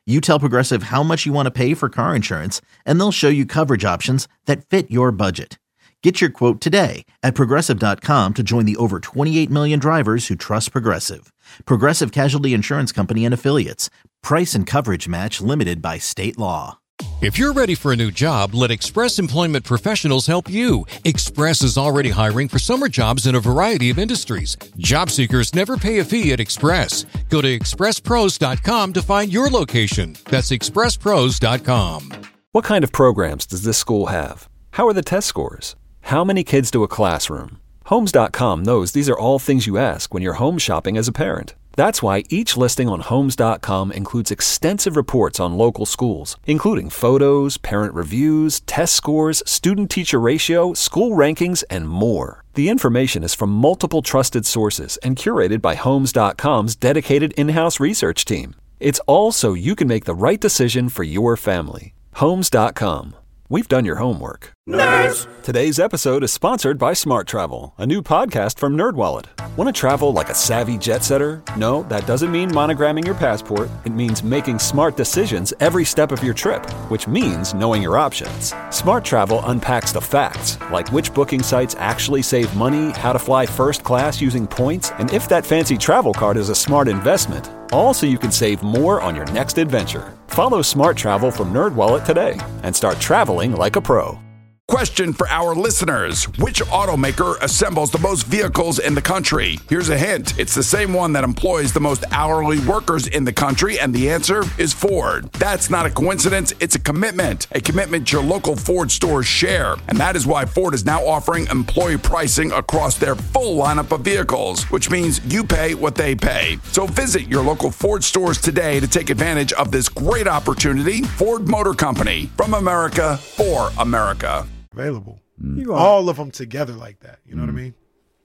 You tell Progressive how much you want to pay for car insurance, and they'll show you coverage options that fit your budget. Get your quote today at Progressive dot com to join the over twenty-eight million drivers who trust Progressive. Progressive Casualty Insurance Company and Affiliates. Price and coverage match limited by state law. If you're ready for a new job, let Express Employment Professionals help you. Express is already hiring for summer jobs in a variety of industries. Job seekers never pay a fee at Express. Go to express pros dot com to find your location. That's express pros dot com. What kind of programs does this school have? How are the test scores? How many kids do a classroom? Homes dot com knows these are all things you ask when you're home shopping as a parent. That's why each listing on Homes dot com includes extensive reports on local schools, including photos, parent reviews, test scores, student-teacher ratio, school rankings, and more. The information is from multiple trusted sources and curated by Homes dot com's dedicated in-house research team. It's all so you can make the right decision for your family. Homes dot com. We've done your homework. Nerds! Today's episode is sponsored by Smart Travel, a new podcast from NerdWallet. Want to travel like a savvy jet setter? No, that doesn't mean monogramming your passport. It means making smart decisions every step of your trip, which means knowing your options. Smart Travel unpacks the facts, like which booking sites actually save money, how to fly first class using points, and if that fancy travel card is a smart investment. All so you can save more on your next adventure. Follow Smart Travel from NerdWallet today and start traveling like a pro. Question for our listeners. Which automaker assembles the most vehicles in the country? Here's a hint. It's the same one that employs the most hourly workers in the country, and the answer is Ford. That's not a coincidence. It's a commitment. A commitment your local Ford stores share. And that is why Ford is now offering employee pricing across their full lineup of vehicles, which means you pay what they pay. So visit your local Ford stores today to take advantage of this great opportunity. Ford Motor Company. From America, for America. Available. Mm. All of them together like that. You know mm. what I mean?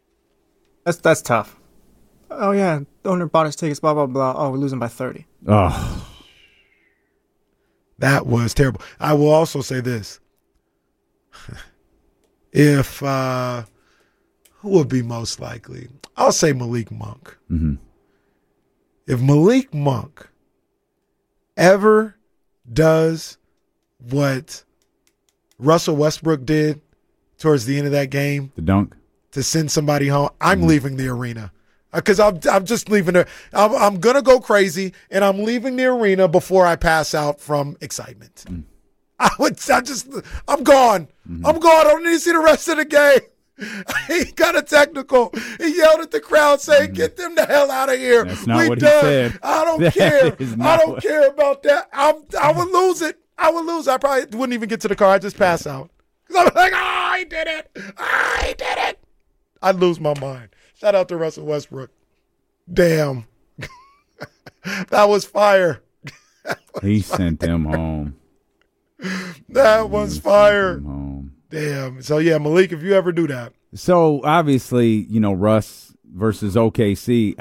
That's that's tough. Oh, yeah. The owner bought his tickets, blah, blah, blah. Oh, we're losing by thirty. Oh. That was terrible. I will also say this. if, uh, who would be most likely? I'll say Malik Monk. Mm-hmm. If Malik Monk ever does what Russell Westbrook did towards the end of that game, the dunk, to send somebody home, I'm mm-hmm. leaving the arena because I'm I'm just leaving there. I'm, I'm gonna go crazy, and I'm leaving the arena before I pass out from excitement. Mm. I would. I just. I'm gone. Mm-hmm. I'm gone. I don't need to see the rest of the game. He got a technical. He yelled at the crowd saying, mm-hmm. "Get them the hell out of here. That's not we what done. he said. I don't that care. I don't what... care about that. I'm. I would lose it. I would lose. I probably wouldn't even get to the car. I'd just pass out. Because I'm like, oh, I did it. I did it. I'd lose my mind. Shout out to Russell Westbrook. Damn. That was fire. That was he fire. sent them home. That was he fire. Sent them home. Damn. So, yeah, Malik, if you ever do that. So, obviously, you know, Russ versus O K C.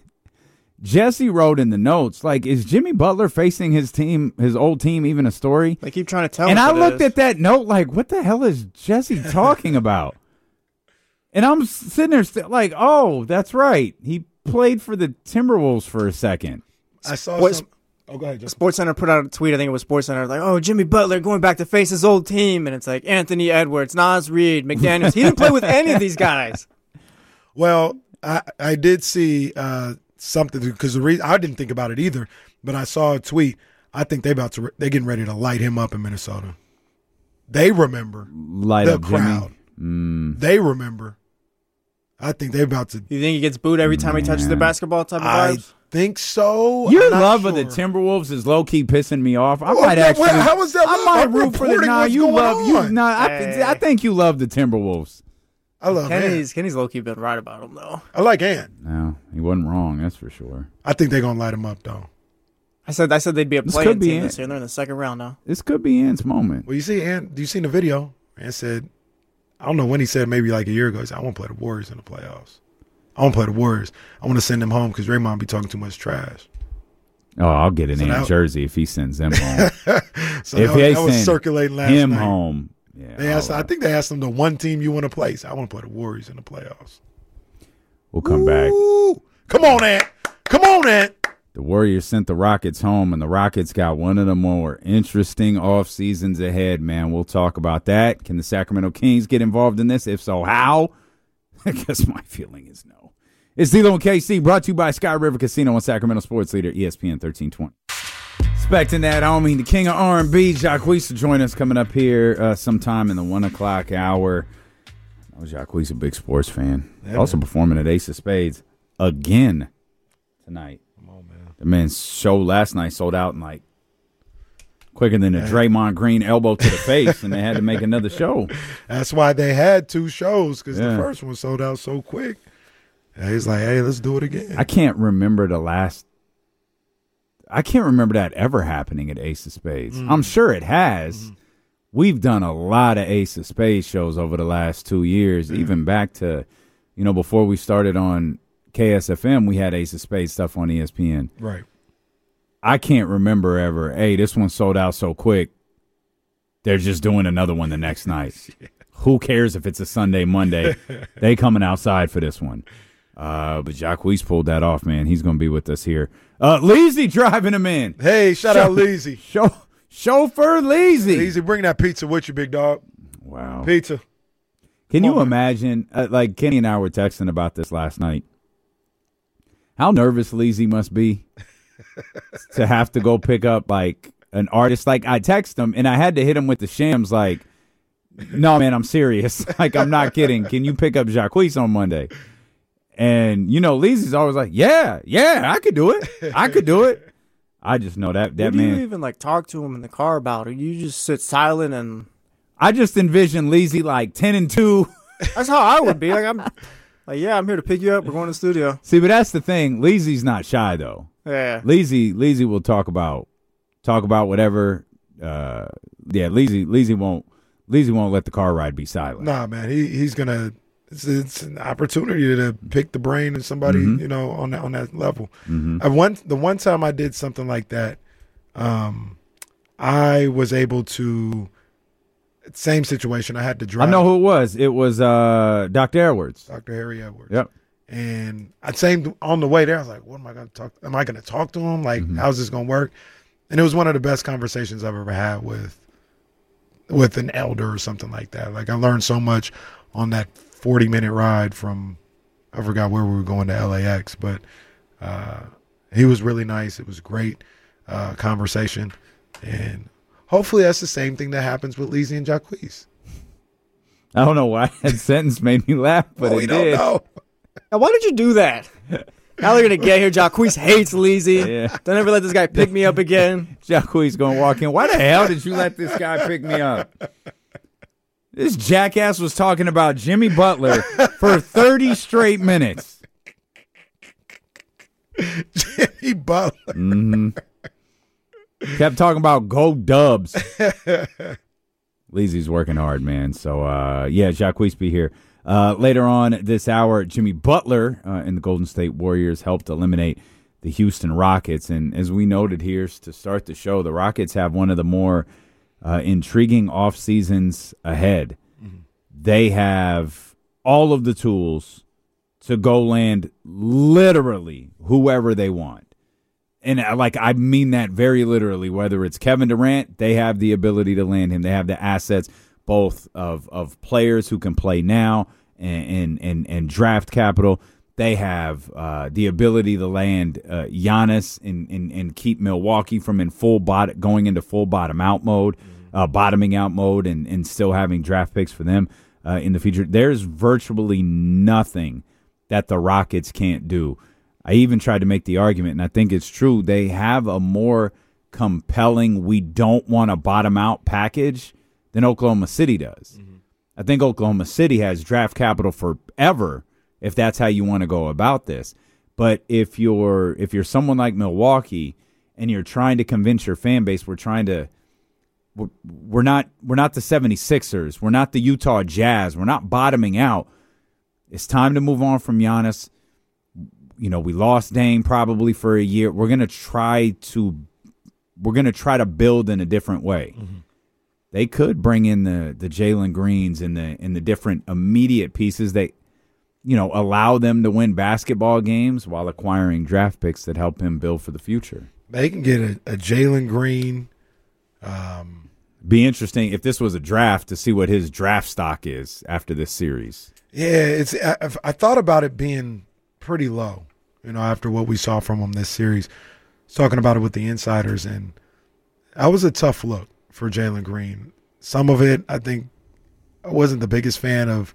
Jesse wrote in the notes, like, is Jimmy Butler facing his team, his old team, even a story? They keep trying to tell and us I looked is. at that note like, what the hell is Jesse talking about? And I'm sitting there st- like, oh, that's right. He played for the Timberwolves for a second. I saw what, some. Oh, go ahead, Justin. SportsCenter put out a tweet. I think it was SportsCenter. Like, oh, Jimmy Butler going back to face his old team. And it's like Anthony Edwards, Naz Reid, McDaniels. He didn't play with any of these guys. Well, I, I did see uh, something because the reason I didn't think about it either, but I saw a tweet. I think they about to they're getting ready to light him up in Minnesota. They remember light the up crowd. Mm. They remember. I think they're about to. You think he gets booed every time Man. he touches the basketball type of I vibes? think so. Your I'm love sure. of the Timberwolves is low key pissing me off. I Well, might well, actually. how is that I love? might I'm root for the. reporting Nah, what's you going love on. you. Nah, I, Hey. I think you love the Timberwolves. I love Kenny's, Ant. Kenny's low-key been right about him, though. I like Ant. No, he wasn't wrong. That's for sure. I think they're gonna light him up though. I said I said they'd be a This play-in could be team it. this year. They're in the second round now. This could be Ant's moment. Well, you see Ant. Do you seen the video? Ant said, I don't know when he said, maybe like a year ago. He said, I want to play the Warriors in the playoffs. I want to play the Warriors. I want to send them home because Draymond be talking too much trash. Oh, I'll get an So Ant that- jersey if he sends them home. So if that, they that was send circulating last him night. home, yeah. They asked, all I right. think they asked him the one team you want to play. He said, I want to play the Warriors in the playoffs. We'll come back. Ooh, come on, Ant. Come on, Ant. The Warriors sent the Rockets home, and the Rockets got one of the more interesting off seasons ahead, man. We'll talk about that. Can the Sacramento Kings get involved in this? If so, how? I guess my feeling is no. It's D-Lo and K C, brought to you by Sky River Casino and Sacramento Sports Leader, E S P N thirteen twenty. Expecting that, homie, the king of R and B, Jacquees, to join us coming up here uh, sometime in the one o'clock hour. I know Jacquees, a big sports fan. Yeah, also man. Performing at Ace of Spades again tonight. Come on, man. The man's show last night sold out in like quicker than a man. Draymond Green elbow to the face, and they had to make another show. That's why they had two shows, because Yeah. the first one sold out so quick. And he's like, hey, let's do it again. I can't remember the last – I can't remember that ever happening at Ace of Spades. Mm. I'm sure it has. Mm. We've done a lot of Ace of Spades shows over the last two years, mm. even back to, you know, before we started on K S F M, we had Ace of Spades stuff on E S P N. Right. I can't remember ever, hey, this one sold out so quick, they're just doing another one the next night. Yeah. Who cares if it's a Sunday, Monday? They coming outside for this one. Uh, but Jacquees pulled that off, man. He's going to be with us here. Uh, Leezy driving him in. Hey, shout Show, out Leezy. Show, chauffeur Leezy. Leezy, bring that pizza with you, big dog. Wow. Pizza. Can Come you on, imagine, uh, like Kenny and I were texting about this last night, how nervous Leezy must be to have to go pick up, like, an artist. Like, I text him, and I had to hit him with the shams, like, no, man, I'm serious. Like, I'm not kidding. Can you pick up Jacquees on Monday? And, you know, Leezy's always like, yeah, yeah, I could do it. I could do it. I just know that, that what do man. you even, like, talk to him in the car about it? You just sit silent and. I just envision Leezy like ten and two. That's how I would be. Like, I'm like, yeah, I'm here to pick you up. We're going to the studio. See, but that's the thing. Leezy's not shy, though. Yeah. Leezy, Leezy will talk about, talk about whatever. Uh, yeah, Leezy, Leezy won't, Leezy won't let the car ride be silent. Nah, man, he he's gonna. It's, it's an opportunity to pick the brain of somebody, Mm-hmm. you know, on that on that level. Mm-hmm. I one the one time I did something like that, um, I was able to. Same situation. I had to drive. I know who it was. It was uh, Doctor Edwards. Doctor Harry Edwards. Yep. And I same on the way there. I was like, "What am I going to talk? Am I going to talk to him? Like, Mm-hmm. how's this going to work?" And it was one of the best conversations I've ever had with with an elder or something like that. Like, I learned so much on that forty minute ride from, I forgot where we were going to L A X, but uh, he was really nice. It was a great uh, conversation, and hopefully that's the same thing that happens with Leezy and Jacquees. I don't know why that sentence made me laugh, but oh, it we did. don't know. Now, why did you do that? Now they're gonna get here. Jacquees hates Leezy. Yeah. Don't ever let this guy pick me up again. Jacquees gonna walk in. Why the hell did you let this guy pick me up? This jackass was talking about Jimmy Butler for thirty straight minutes. Jimmy Butler. Mm-hmm. Kept talking about go Dubs. Leezy's working hard, man. So, uh, yeah, Jacquees be here. Uh, later on this hour, Jimmy Butler uh, and the Golden State Warriors helped eliminate the Houston Rockets. And as we noted here to start the show, the Rockets have one of the more uh, intriguing off seasons ahead. Mm-hmm. They have all of the tools to go land literally whoever they want. And, like, I mean that very literally. Whether it's Kevin Durant, they have the ability to land him. They have the assets both of of players who can play now and and, and, and draft capital. They have uh, the ability to land uh, Giannis and, and, and keep Milwaukee from in full bot- going into full bottom-out mode, uh, bottoming out mode, and, and still having draft picks for them uh, in the future. There's virtually nothing that the Rockets can't do. I even tried to make the argument, and I think it's true, they have a more compelling we don't want to bottom out package than Oklahoma City does. Mm-hmm. I think Oklahoma City has draft capital forever if that's how you want to go about this. But if you're if you're someone like Milwaukee and you're trying to convince your fan base we're trying to we're, we're not we're not the seventy-sixers, we're not the Utah Jazz, we're not bottoming out. It's time to move on from Giannis. You know, we lost Dame probably for a year. We're gonna try to, we're gonna try to build in a different way. Mm-hmm. They could bring in the the Jalen Greens and the and the different immediate pieces. They you know, allow them to win basketball games while acquiring draft picks that help him build for the future. They can get a, a Jalen Green. Um, Be interesting if this was a draft to see what his draft stock is after this series. Yeah, it's. I, I thought about it being pretty low, you know, after what we saw from him this series. I was talking about it with the insiders, and that was a tough look for Jalen Green. Some of it, I think, I wasn't the biggest fan of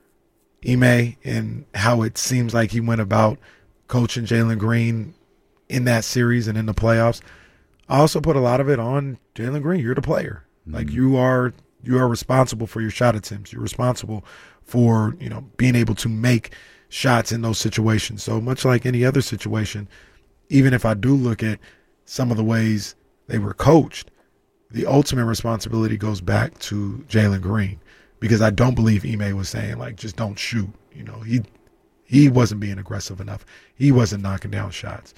Ime and how it seems like he went about coaching Jalen Green in that series and in the playoffs. I also put a lot of it on Jalen Green. You're the player. Mm-hmm. Like you are, you are responsible for your shot attempts. You're responsible for, you know, being able to make shots in those situations. So much like any other situation, even if I do look at some of the ways they were coached, the ultimate responsibility goes back to Jalen Green, because I don't believe Ime was saying, like, just don't shoot. You know, he he wasn't being aggressive enough. He wasn't knocking down shots.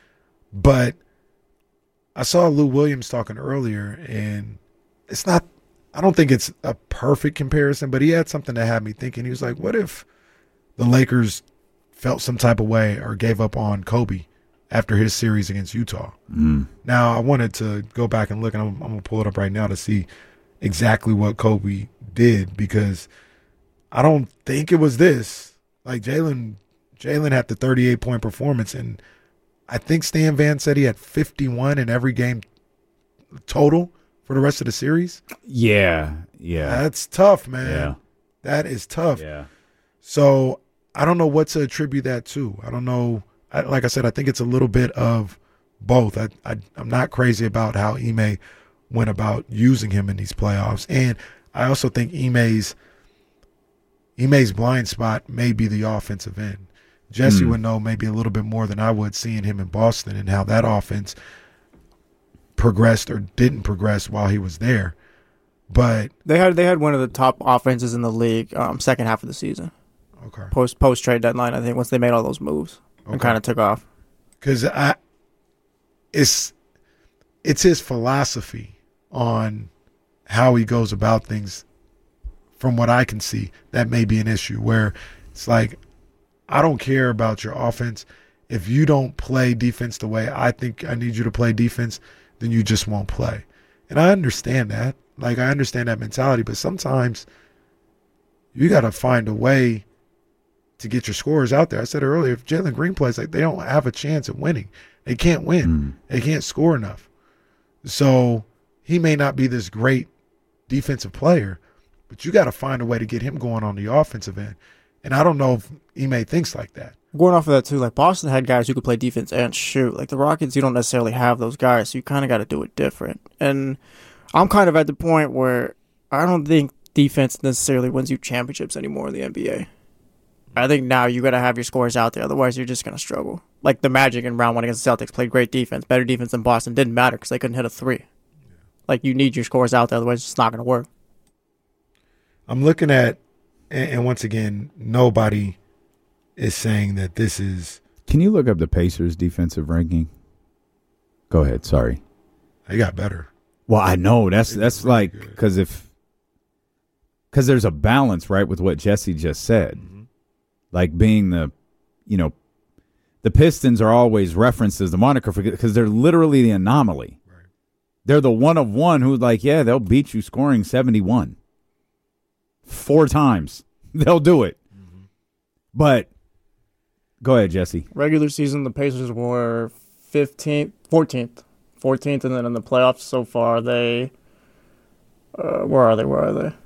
But I saw Lou Williams talking earlier, and it's not – I don't think it's a perfect comparison, but he had something that had me thinking. He was like, what if the Lakers felt some type of way or gave up on Kobe after his series against Utah? Mm. Now, I wanted to go back and look, and I'm, I'm going to pull it up right now to see exactly what Kobe did, because I don't think it was this. Like, Jalen Jalen had the thirty-eight point performance, and I think Stan Van said he had fifty-one in every game total for the rest of the series. Yeah, yeah. That's tough, man. Yeah. That is tough. Yeah. So I don't know what to attribute that to. I don't know. I, like I said, I think it's a little bit of both. I, I, I'm not crazy about how Ime went about using him in these playoffs. And I also think Ime's, Ime's blind spot may be the offensive end. Jesse mm. would know maybe a little bit more than I would, seeing him in Boston and how that offense progressed or didn't progress while he was there. But they had they had one of the top offenses in the league um, second half of the season. Okay. Post post trade deadline, I think, once they made all those moves okay. and kind of took off. Because I, it's it's his philosophy on how he goes about things. From what I can see, that may be an issue where it's like, I don't care about your offense. If you don't play defense the way I think I need you to play defense, then you just won't play. And I understand that. Like, I understand that mentality, but sometimes you got to find a way to get your scorers out there. I said earlier, if Jalen Green plays, like, they don't have a chance at winning. They can't win. Mm. They can't score enough. So he may not be this great defensive player, but you got to find a way to get him going on the offensive end. And I don't know if Ime thinks like that. Going off of that, too, like, Boston had guys who could play defense and shoot. Like, the Rockets, you don't necessarily have those guys, so you kind of got to do it different. And I'm kind of at the point where I don't think defense necessarily wins you championships anymore in the N B A. I think now you got to have your scores out there, otherwise you're just going to struggle. Like, the Magic in round one against the Celtics played great defense, better defense than Boston. Didn't matter because they couldn't hit a three. Like, you need your scores out there, otherwise it's just not going to work. I'm looking at, and once again, nobody is saying that this is. Can you look up the Pacers' defensive ranking? Go ahead. Sorry. They got better. Well, I know that's that's like because if because there's a balance, right, with what Jesse just said, mm-hmm. like being the, you know, the Pistons are always referenced as the moniker for because they're literally the anomaly. Right. They're the one of one who, like, yeah, they'll beat you scoring seventy-one four times. They'll do it. Mm-hmm. But go ahead, Jesse. Regular season, the Pacers were fifteenth, fourteenth, fourteenth, and then in the playoffs so far, they uh, where are they? Where are they?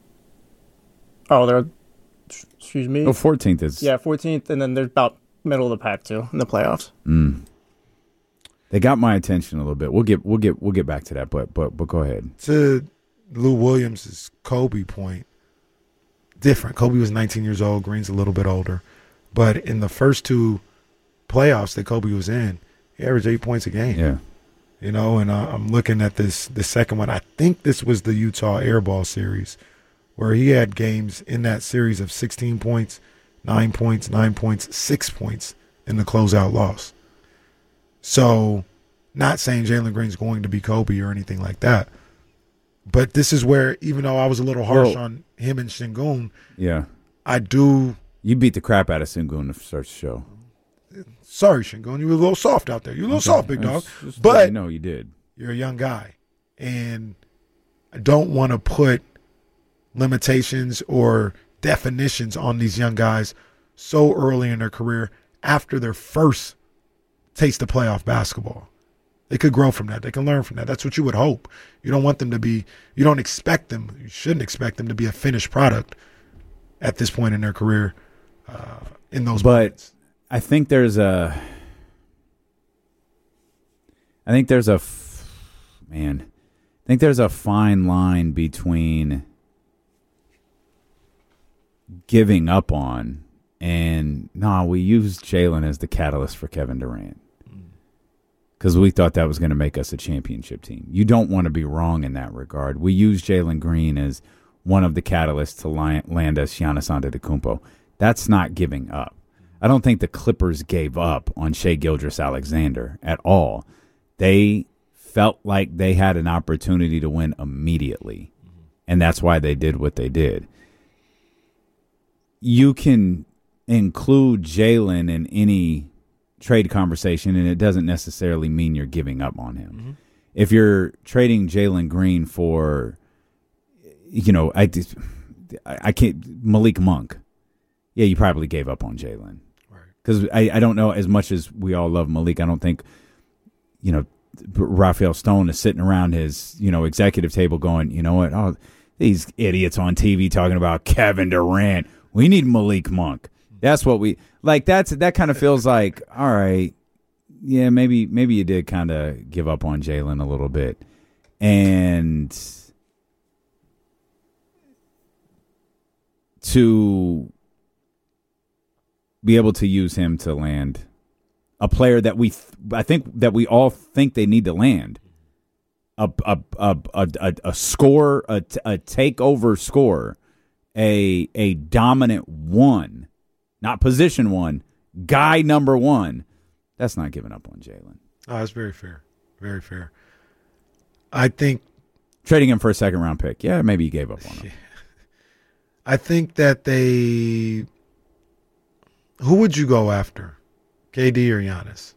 Oh, they're excuse me. Oh, fourteenth is yeah, fourteenth, and then they're about middle of the pack too in the playoffs. Mm. They got my attention a little bit. We'll get we'll get we'll get back to that, but but but go ahead. To Lou Williams' Kobe point. Different. Kobe was nineteen years old. Green's a little bit older. But in the first two playoffs that Kobe was in, he averaged eight points a game. Yeah. You know, and uh, I'm looking at this, the second one. I think this was the Utah Airball series where he had games in that series of sixteen points, nine points, nine points, six points in the closeout loss. So not saying Jalen Green's going to be Kobe or anything like that. But this is where, even though I was a little harsh well, on him and Sengun, yeah, I do You beat the crap out of Sengun to start the show. Sorry, Sengun, you were a little soft out there. You were a little Okay. soft, big dog. Just- just let But you know you did. You're a young guy, and I don't want to put limitations or definitions on these young guys so early in their career after their first taste of playoff basketball. They could grow from that. They can learn from that. That's what you would hope. You don't want them to be, you don't expect them, you shouldn't expect them to be a finished product at this point in their career uh, in those But moments. I think there's a, I think there's a, f- man, I think there's a fine line between giving up on and, nah, we used Jalen as the catalyst for Kevin Durant because we thought that was going to make us a championship team. You don't want to be wrong in that regard. We used Jalen Green as one of the catalysts to land us Giannis Antetokounmpo. That's not giving up. I don't think the Clippers gave up on Shai Gilgeous-Alexander at all. They felt like they had an opportunity to win immediately, and that's why they did what they did. You can include Jalen in any trade conversation, and it doesn't necessarily mean you're giving up on him. Mm-hmm. If you're trading Jalen Green for, you know, I, I can't, Malik Monk, yeah, you probably gave up on Jalen. Because I, I don't know, as much as we all love Malik, I don't think, you know, Raphael Stone is sitting around his, you know, executive table going, you know what, oh, these idiots on T V talking about Kevin Durant. We need Malik Monk. That's what we, like, that's, that kind of feels like, all right, yeah, maybe, maybe you did kind of give up on Jalen a little bit. And to be able to use him to land a player that we, th- I think that we all think they need to land a a a a, a, a score, a, a takeover scorer, a a dominant one, not position one, guy number one. That's not giving up on Jalen. Oh, that's very fair, very fair. I think trading him for a second round pick, yeah, maybe you gave up on him. I think that they. Who would you go after, K D or Giannis?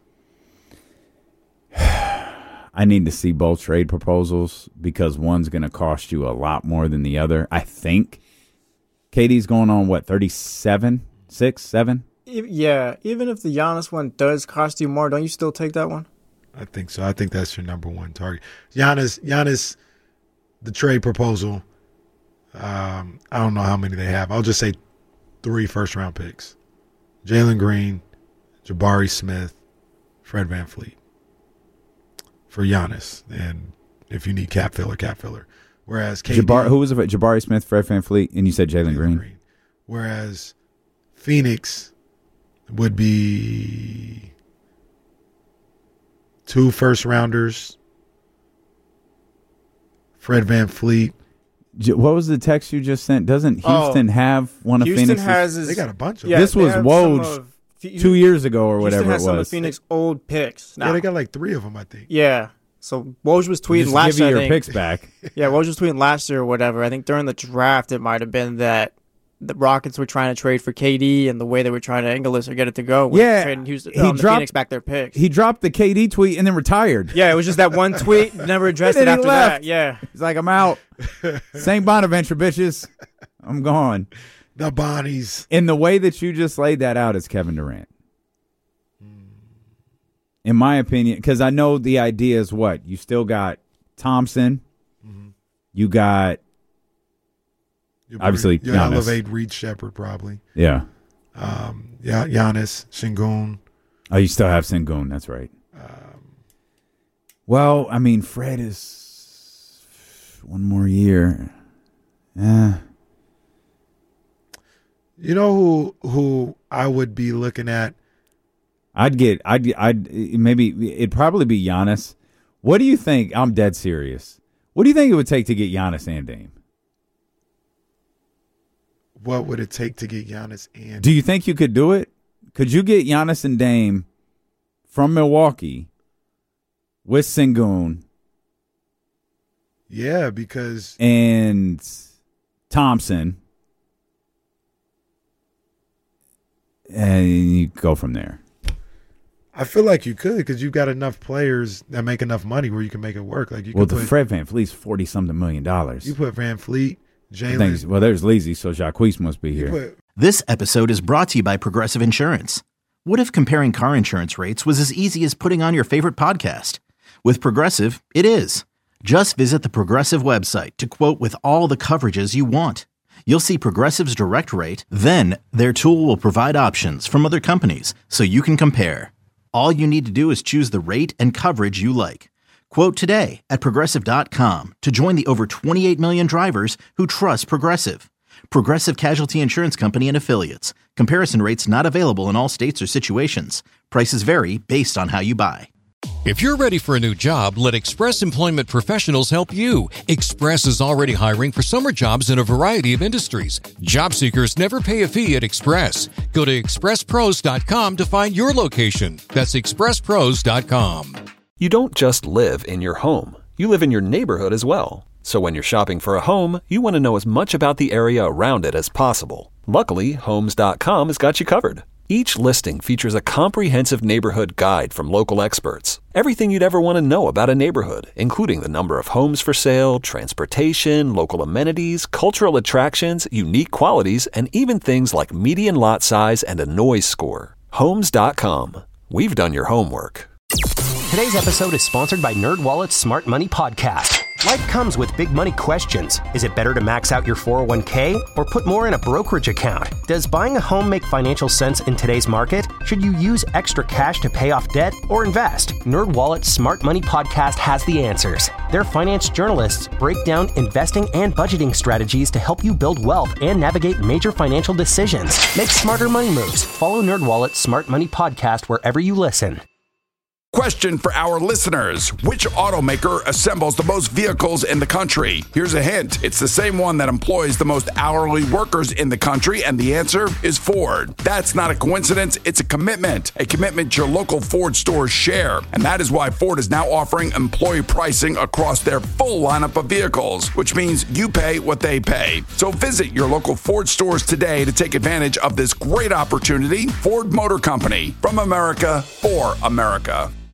I need to see both trade proposals because one's going to cost you a lot more than the other. I think K D's going on, what, thirty-seven, six, seven? Yeah, even if the Giannis one does cost you more, don't you still take that one? I think so. I think that's your number one target. Giannis, Giannis, the trade proposal, um, I don't know how many they have. I'll just say three first-round picks. Jalen Green, Jabari Smith, Fred VanVleet for Giannis. And if you need cap filler, cap filler. Whereas K D, Jabari, who was it? Jabari Smith, Fred VanVleet, and you said Jalen Green. Green. Whereas Phoenix would be two first rounders, Fred VanVleet. What was the text you just sent? Doesn't Houston oh, have one of Houston Phoenix's? Has his, they got a bunch of yeah, this was Woj of, two years ago or whatever Houston has it was. Some of Phoenix old picks. Now. Yeah, they got like three of them, I think. Yeah. So Woj was tweeting just last year. Give year. you your picks back. Yeah, Woj was tweeting last year or whatever. I think during the draft it might have been that the Rockets were trying to trade for K D, and the way they were trying to angle this or get it to go was yeah, trading Houston, he um, dropped, Phoenix back their picks. He dropped the K D tweet and then retired. Yeah, it was just that one tweet, never addressed it after left. that. Yeah. He's like, I'm out. Saint Bonaventure, bitches. I'm gone. The Bonnies. In the way that you just laid that out is Kevin Durant. In my opinion, because I know the idea is what? You still got Thompson. Mm-hmm. You got You'll obviously you elevate Reed Shepherd probably. Yeah. Um, yeah, Giannis, Sengun. Oh, you still have Sengun. That's right. Um, well, I mean, Fred is one more year. Yeah. You know who who I would be looking at? I'd get. I'd. I'd maybe it'd probably be Giannis. What do you think? I'm dead serious. What do you think it would take to get Giannis and Dame? What would it take to get Giannis and Do you think you could do it? Could you get Giannis and Dame from Milwaukee with Sengun? Yeah, because and Thompson and you go from there. I feel like you could because you've got enough players that make enough money where you can make it work. Like you well, could the put, Fred VanVleet's forty something million dollars. You put Van Fleet, Jalen. Well, there's Leasy, so Jacquees must be here. Put, This episode is brought to you by Progressive Insurance. What if comparing car insurance rates was as easy as putting on your favorite podcast? With Progressive, it is. Just visit the Progressive website to quote with all the coverages you want. You'll see Progressive's direct rate, then their tool will provide options from other companies so you can compare. All you need to do is choose the rate and coverage you like. Quote today at Progressive dot com to join the over twenty-eight million drivers who trust Progressive. Progressive Casualty Insurance Company and Affiliates. Comparison rates not available in all states or situations. Prices vary based on how you buy. If you're ready for a new job, let Express Employment Professionals help you. Express is already hiring for summer jobs in a variety of industries. Job seekers never pay a fee at Express. Go to express pros dot com to find your location. That's express pros dot com. You don't just live in your home. You live in your neighborhood as well. So when you're shopping for a home, you want to know as much about the area around it as possible. Luckily, homes dot com has got you covered. Each listing features a comprehensive neighborhood guide from local experts. Everything you'd ever want to know about a neighborhood, including the number of homes for sale, transportation, local amenities, cultural attractions, unique qualities, and even things like median lot size and a noise score. homes dot com. We've done your homework. Today's episode is sponsored by NerdWallet's Smart Money Podcast. Life comes with big money questions. Is it better to max out your four oh one k or put more in a brokerage account? Does buying a home make financial sense in today's market? Should you use extra cash to pay off debt or invest? NerdWallet's Smart Money Podcast has the answers. Their finance journalists break down investing and budgeting strategies to help you build wealth and navigate major financial decisions. Make smarter money moves. Follow NerdWallet's Smart Money Podcast wherever you listen. Question for our listeners. Which automaker assembles the most vehicles in the country? Here's a hint. It's the same one that employs the most hourly workers in the country, and the answer is Ford. That's not a coincidence. It's a commitment. A commitment your local Ford stores share. And that is why Ford is now offering employee pricing across their full lineup of vehicles, which means you pay what they pay. So visit your local Ford stores today to take advantage of this great opportunity. Ford Motor Company. From America, for America.